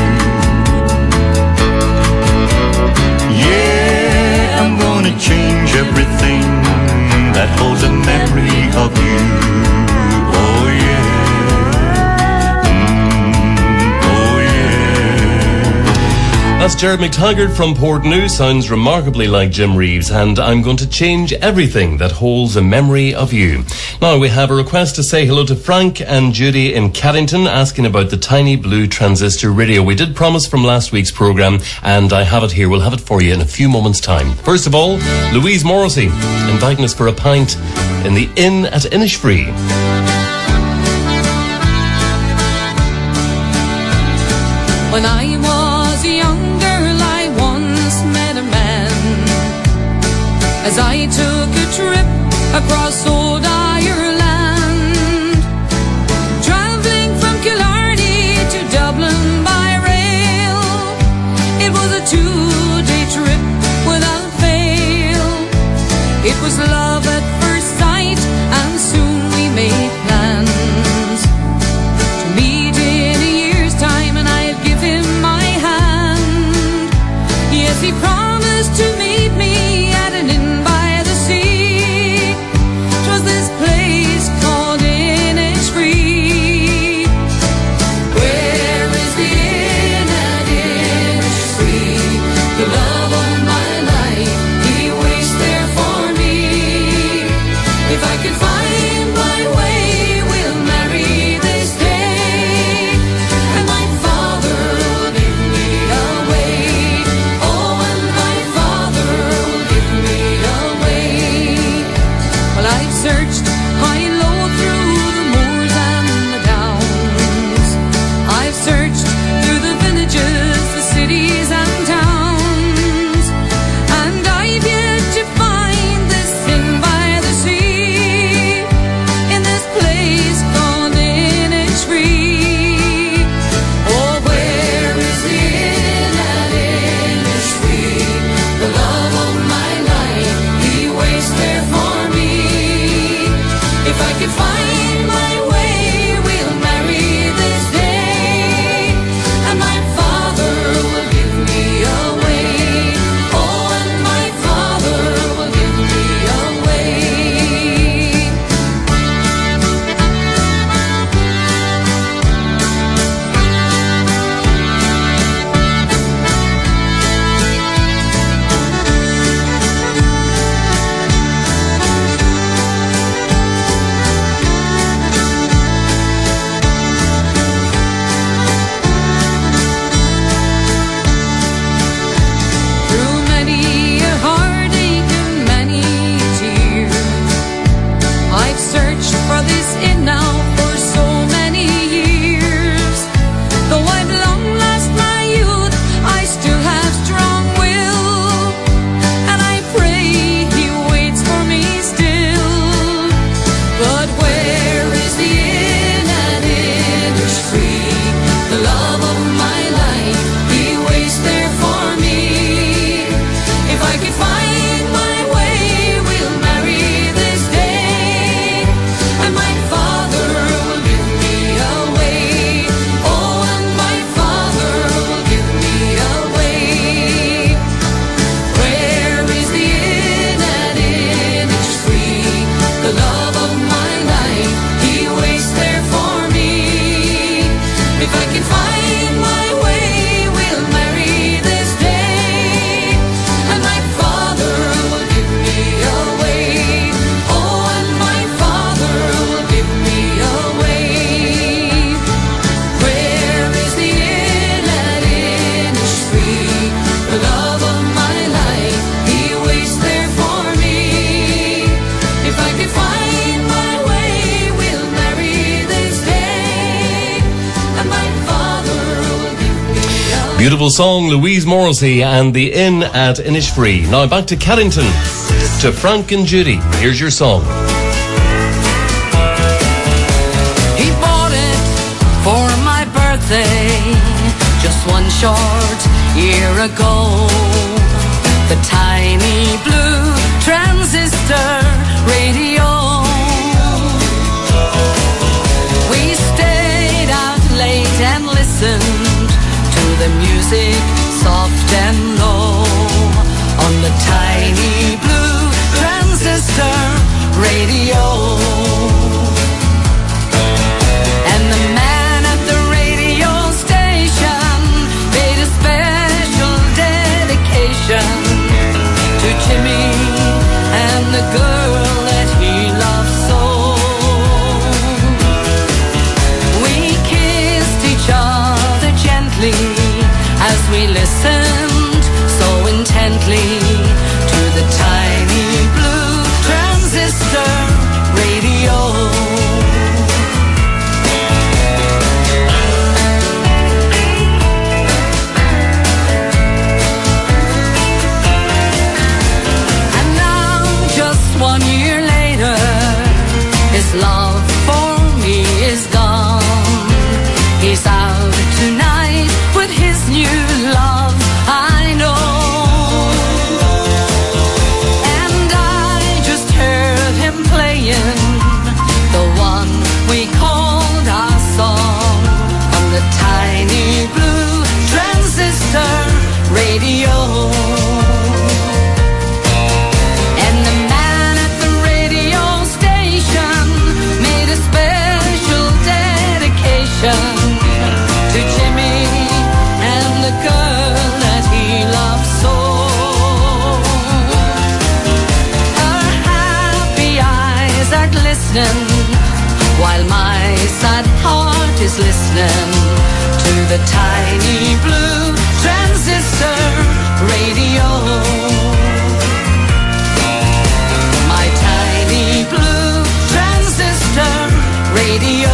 Yeah, I'm gonna change everything that holds a memory of you. Oh yeah. Oh yeah. That's Jared McTaggart from Portneuf. Sounds remarkably like Jim Reeves. And I'm going to change everything that holds a memory of you. Now we have a request to say hello to Frank and Judy in Caddington, asking about the tiny blue transistor radio. We did promise from last week's programme, and I have it here. We'll have it for you in a few moments' time. First of all, Louise Morrissey inviting us for a pint in the inn at Innisfree. When I was a young girl, I once met a man. As I took a trip across old Ireland, travelling from Killarney to Dublin by rail. It was a 2-day trip without fail. It was love at first sight, and soon we made plans to meet in a year's time, and I'd give him my hand. Yes, he promised to meet me at an inn by the sea. 'Twas this place can find my way, we'll marry this day, and my father will give me away. Oh, and my father will give me away. Where is the inn at Innisfree? The love of my life, he waits there for me. If I can find my way, we'll marry this day, and my father will give me away. Beautiful song, Louise Morrissey and the Inn at Innisfree. Now back to Caddington, to Frank and Judy. Here's your song. He bought it for my birthday just one short year ago. The tiny blue transistor radio. We stayed out late and listened to the music soft and low on the tiny blue transistor radio. And the man at the radio station made a special dedication to Jimmy and the girl that he loved so. We kissed each other gently as we listened so intently to the tiny blue transistor radio. And now, just 1 year later, his love for me is gone. He's out tonight with his new love, I know. And I just heard him playing the one we called our song on the tiny blue transistor radio. And the man at the radio station made a special dedication to Jimmy and the girl that he loved so. Her happy eyes are glistening while my sad heart is listening to the tiny blue transistor radio. My tiny blue transistor radio.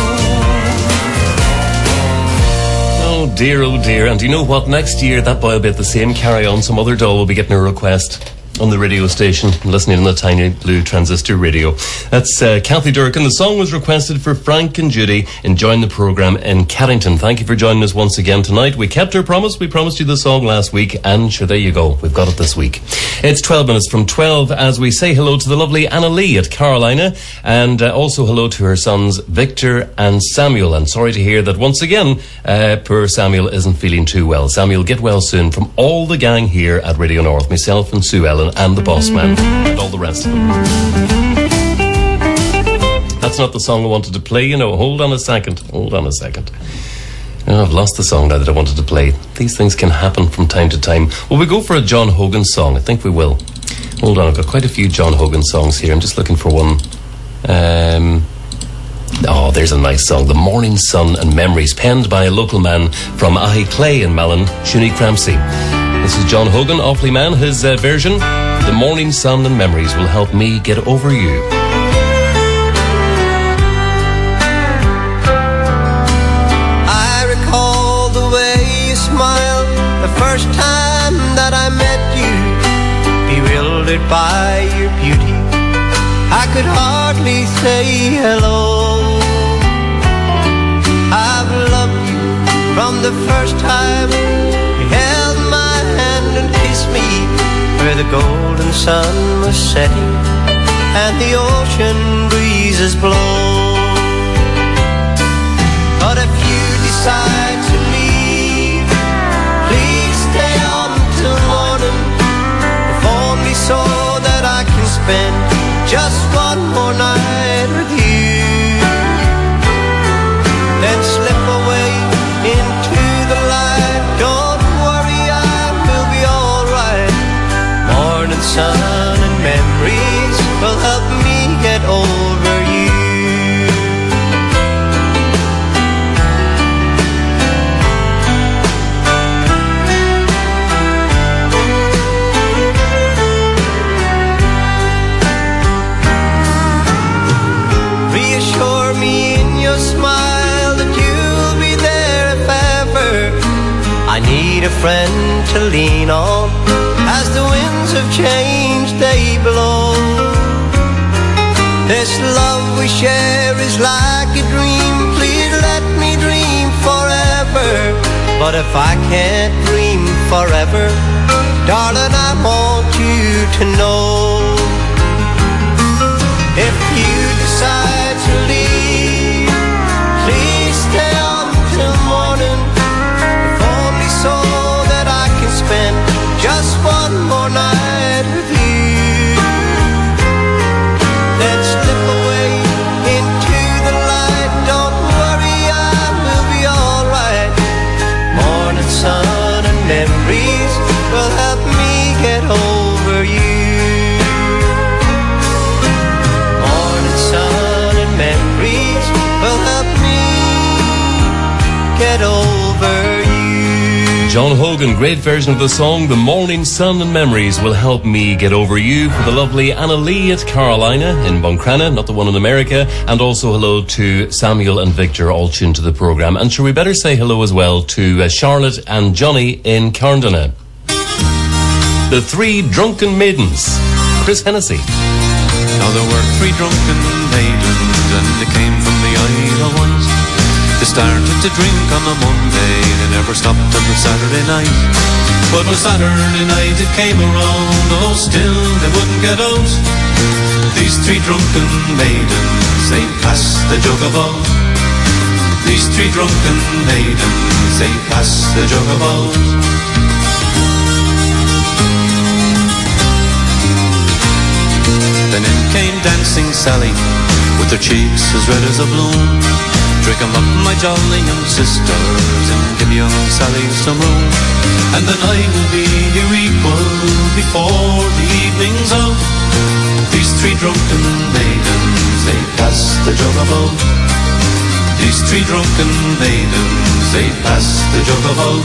Oh dear, oh dear. And do you know what? Next year, that boy will be at the same Carry On. Some other doll will be getting a request on the radio station, listening on the tiny blue transistor radio. That's Kathy Durkin. The song was requested for Frank and Judy enjoying the programme in Caddington. Thank you for joining us once again tonight. We kept our promise. We promised you the song last week, and sure, there you go. We've got it this week. It's 12 minutes from 12 as we say hello to the lovely Anna Lee at Carolina, and also hello to her sons Victor and Samuel. And sorry to hear that once again poor Samuel isn't feeling too well. Samuel, get well soon. From all the gang here at Radio North, myself and Sue Ellen and the boss man and all the rest of them. That's not the song I wanted to play, you know. Hold on a second. Oh, I've lost the song now that I wanted to play. These things can happen from time to time. Will we go for a John Hogan song? I think we will. Hold on, I've got quite a few John Hogan songs here. I'm just looking for one. Oh, there's a nice song. The Morning Sun and Memories, penned by a local man from Ahi Clay in Malin, Shuni Crampsey. This is John Hogan, Awfully Man. His version, The Morning Sun and Memories, will help me get over you. I recall the way you smiled the first time that I met you, bewildered by your beauty. I could hardly say hello. I've loved you from the first time you held my hand and kissed me, where the golden sun was setting and the ocean breezes blow. But if you decide to leave, please stay on till morning, if only so that I can spend just one more night with you. Then slip away friend to lean on. As the winds have changed, they blow. This love we share is like a dream. Please let me dream forever. But if I can't dream forever, darling, I want you to know. If you decide to leave, please stay on till morning. If only so that I can spend just one more night with you. Let's slip away into the light. Don't worry, I will be alright. Morning sun and memories will help me get over you. Morning sun and memories will help me get over you. John Hogan, great version of the song The Morning Sun and Memories Will Help Me Get Over You, for the lovely Anna Lee at Carolina in Buncrana, not the one in America, and also hello to Samuel and Victor, all tuned to the programme. And sure, we better say hello as well to Charlotte and Johnny in Carndonagh. The Three Drunken Maidens, Chris Hennessy. Now there were three drunken maidens and they came from the Isle of Wight. They started to drink on a Monday, they never stopped until Saturday night. But when Saturday night it came around, oh still they wouldn't get out. These three drunken maidens, they passed the jug about. These three drunken maidens, they passed the jug about. Then in came Dancing Sally, with her cheeks as red as a bloom. Drink 'em up, my jolly young sisters, and give young Sally some room. And the night will be your equal before the evening's out. These three drunken maidens, they pass the jug about. These three drunken maidens, they pass the jug about.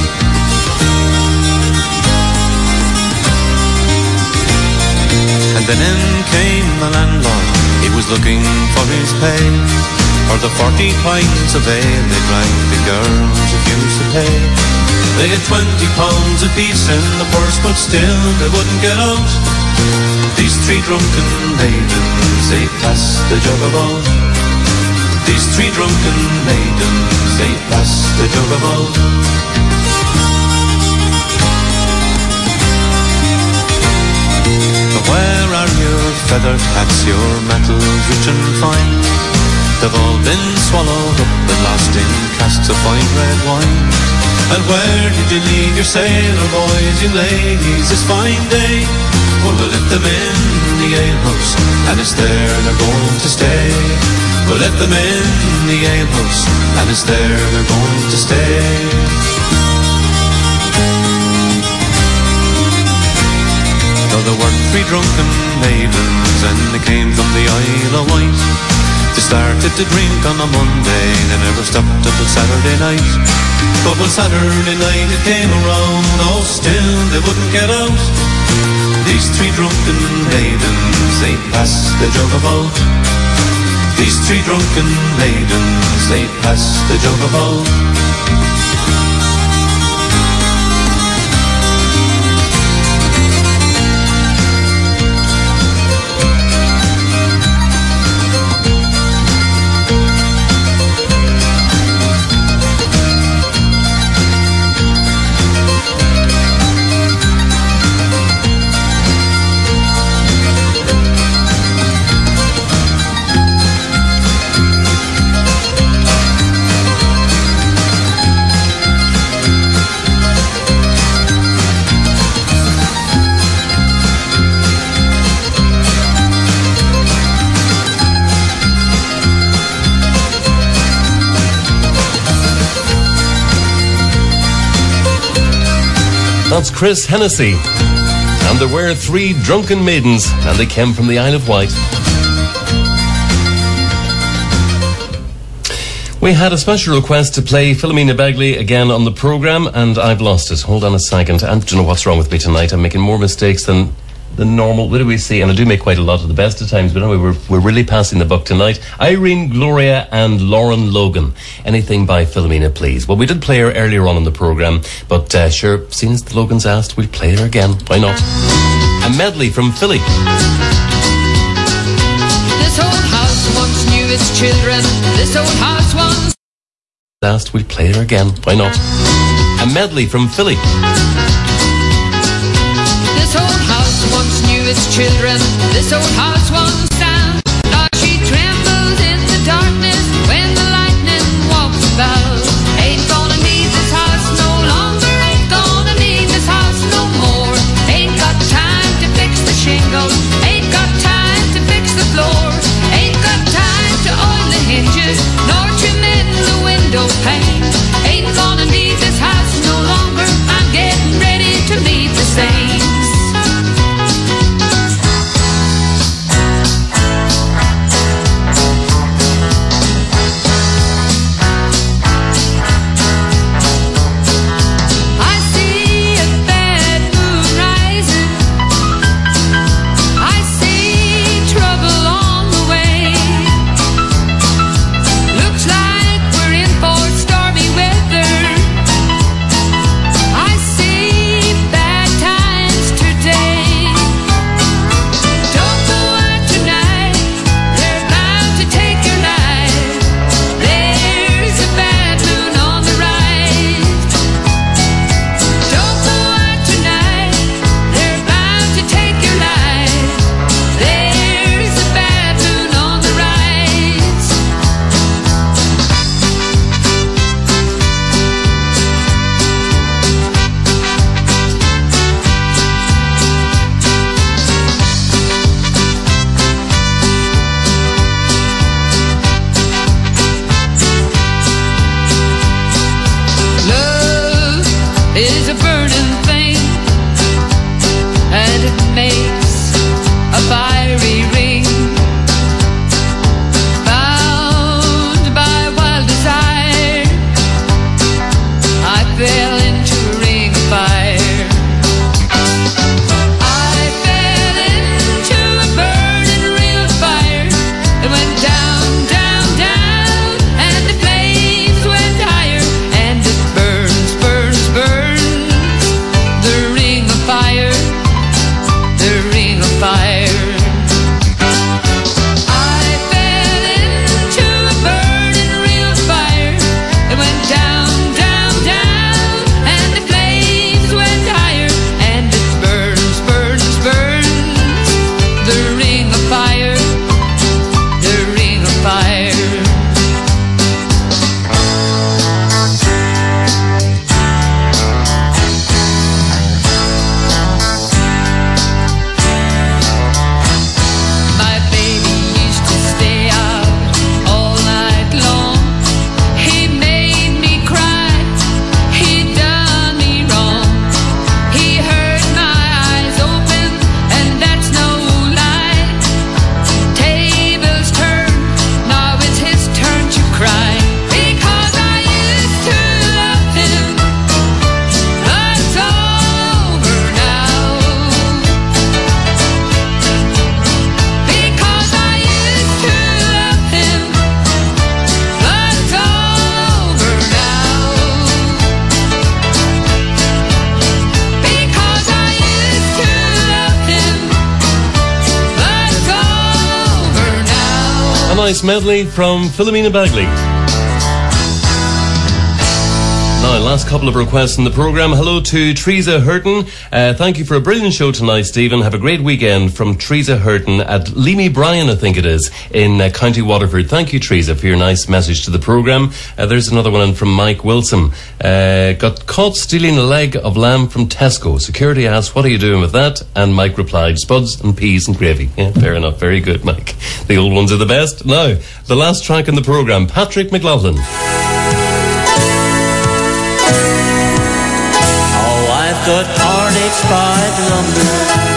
And then in came the landlord, he was looking for his pay. For the 40 pints of ale they drank, the girls refused to pay. They had 20 pounds apiece in the purse, but still they wouldn't get out. These three drunken maidens, they passed the jug about. These three drunken maidens, they passed the jug about. But where are your feathered hats, your metals rich and fine? They've all been swallowed up and lost in casks of fine red wine. And where did you leave your sailor boys, you ladies, this fine day? Well, we left them in the alehouse, and it's there they're going to stay. We left them in the alehouse, and it's there they're going to stay. Now there were three drunken maidens, and they came from the Isle of Wight. They started to drink on a Monday, they never stopped until Saturday night. But when Saturday night it came around, oh still they wouldn't get out. These three drunken maidens, they passed the jug about. These three drunken maidens, they passed the jug about. That's Chris Hennessy. And there were three drunken maidens, and they came from the Isle of Wight. We had a special request to play Philomena Begley again on the programme, and I've lost it. Hold on a second. I don't know what's wrong with me tonight. I'm making more mistakes than the normal. What do we see? And I do make quite a lot of the best of times, but anyway, we're really passing the buck tonight. Irene, Gloria and Lauren Logan. Anything by Philomena, please. Well, we did play her earlier on in the programme, but sure, since the Logan's asked, we'll play her again. Why not? A medley from Philly. This old house once knew its children. This old house once Asked, we'll play her again. Why not? A medley from Philly. This old house once knew its children. This old house once sound. Now she trembles in the darkness when the lightning walks about. Ain't gonna need this house no longer. Ain't gonna need this house no more. Ain't got time to fix the shingles. Ain't got time to fix the floor. Ain't got time to oil the hinges nor to mend the window pane. Ain't gonna need this house no longer. I'm getting ready to meet the saints. Nice medley from Philomena Bagley. Now, last couple of requests in the programme. Hello to Teresa Hurton. Thank you for a brilliant show tonight, Stephen. Have a great weekend from Teresa Hurton at Leamy Bryan, I think it is, in County Waterford. Thank you, Teresa, for your nice message to the programme. There's another one in from Mike Wilson. Got caught stealing a leg of lamb from Tesco. Security asked, what are you doing with that? And Mike replied, spuds and peas and gravy. Yeah, fair enough. Very good, Mike. The old ones are the best. Now, the last track in the programme, Patrick McLaughlin. Got heartaches by the number.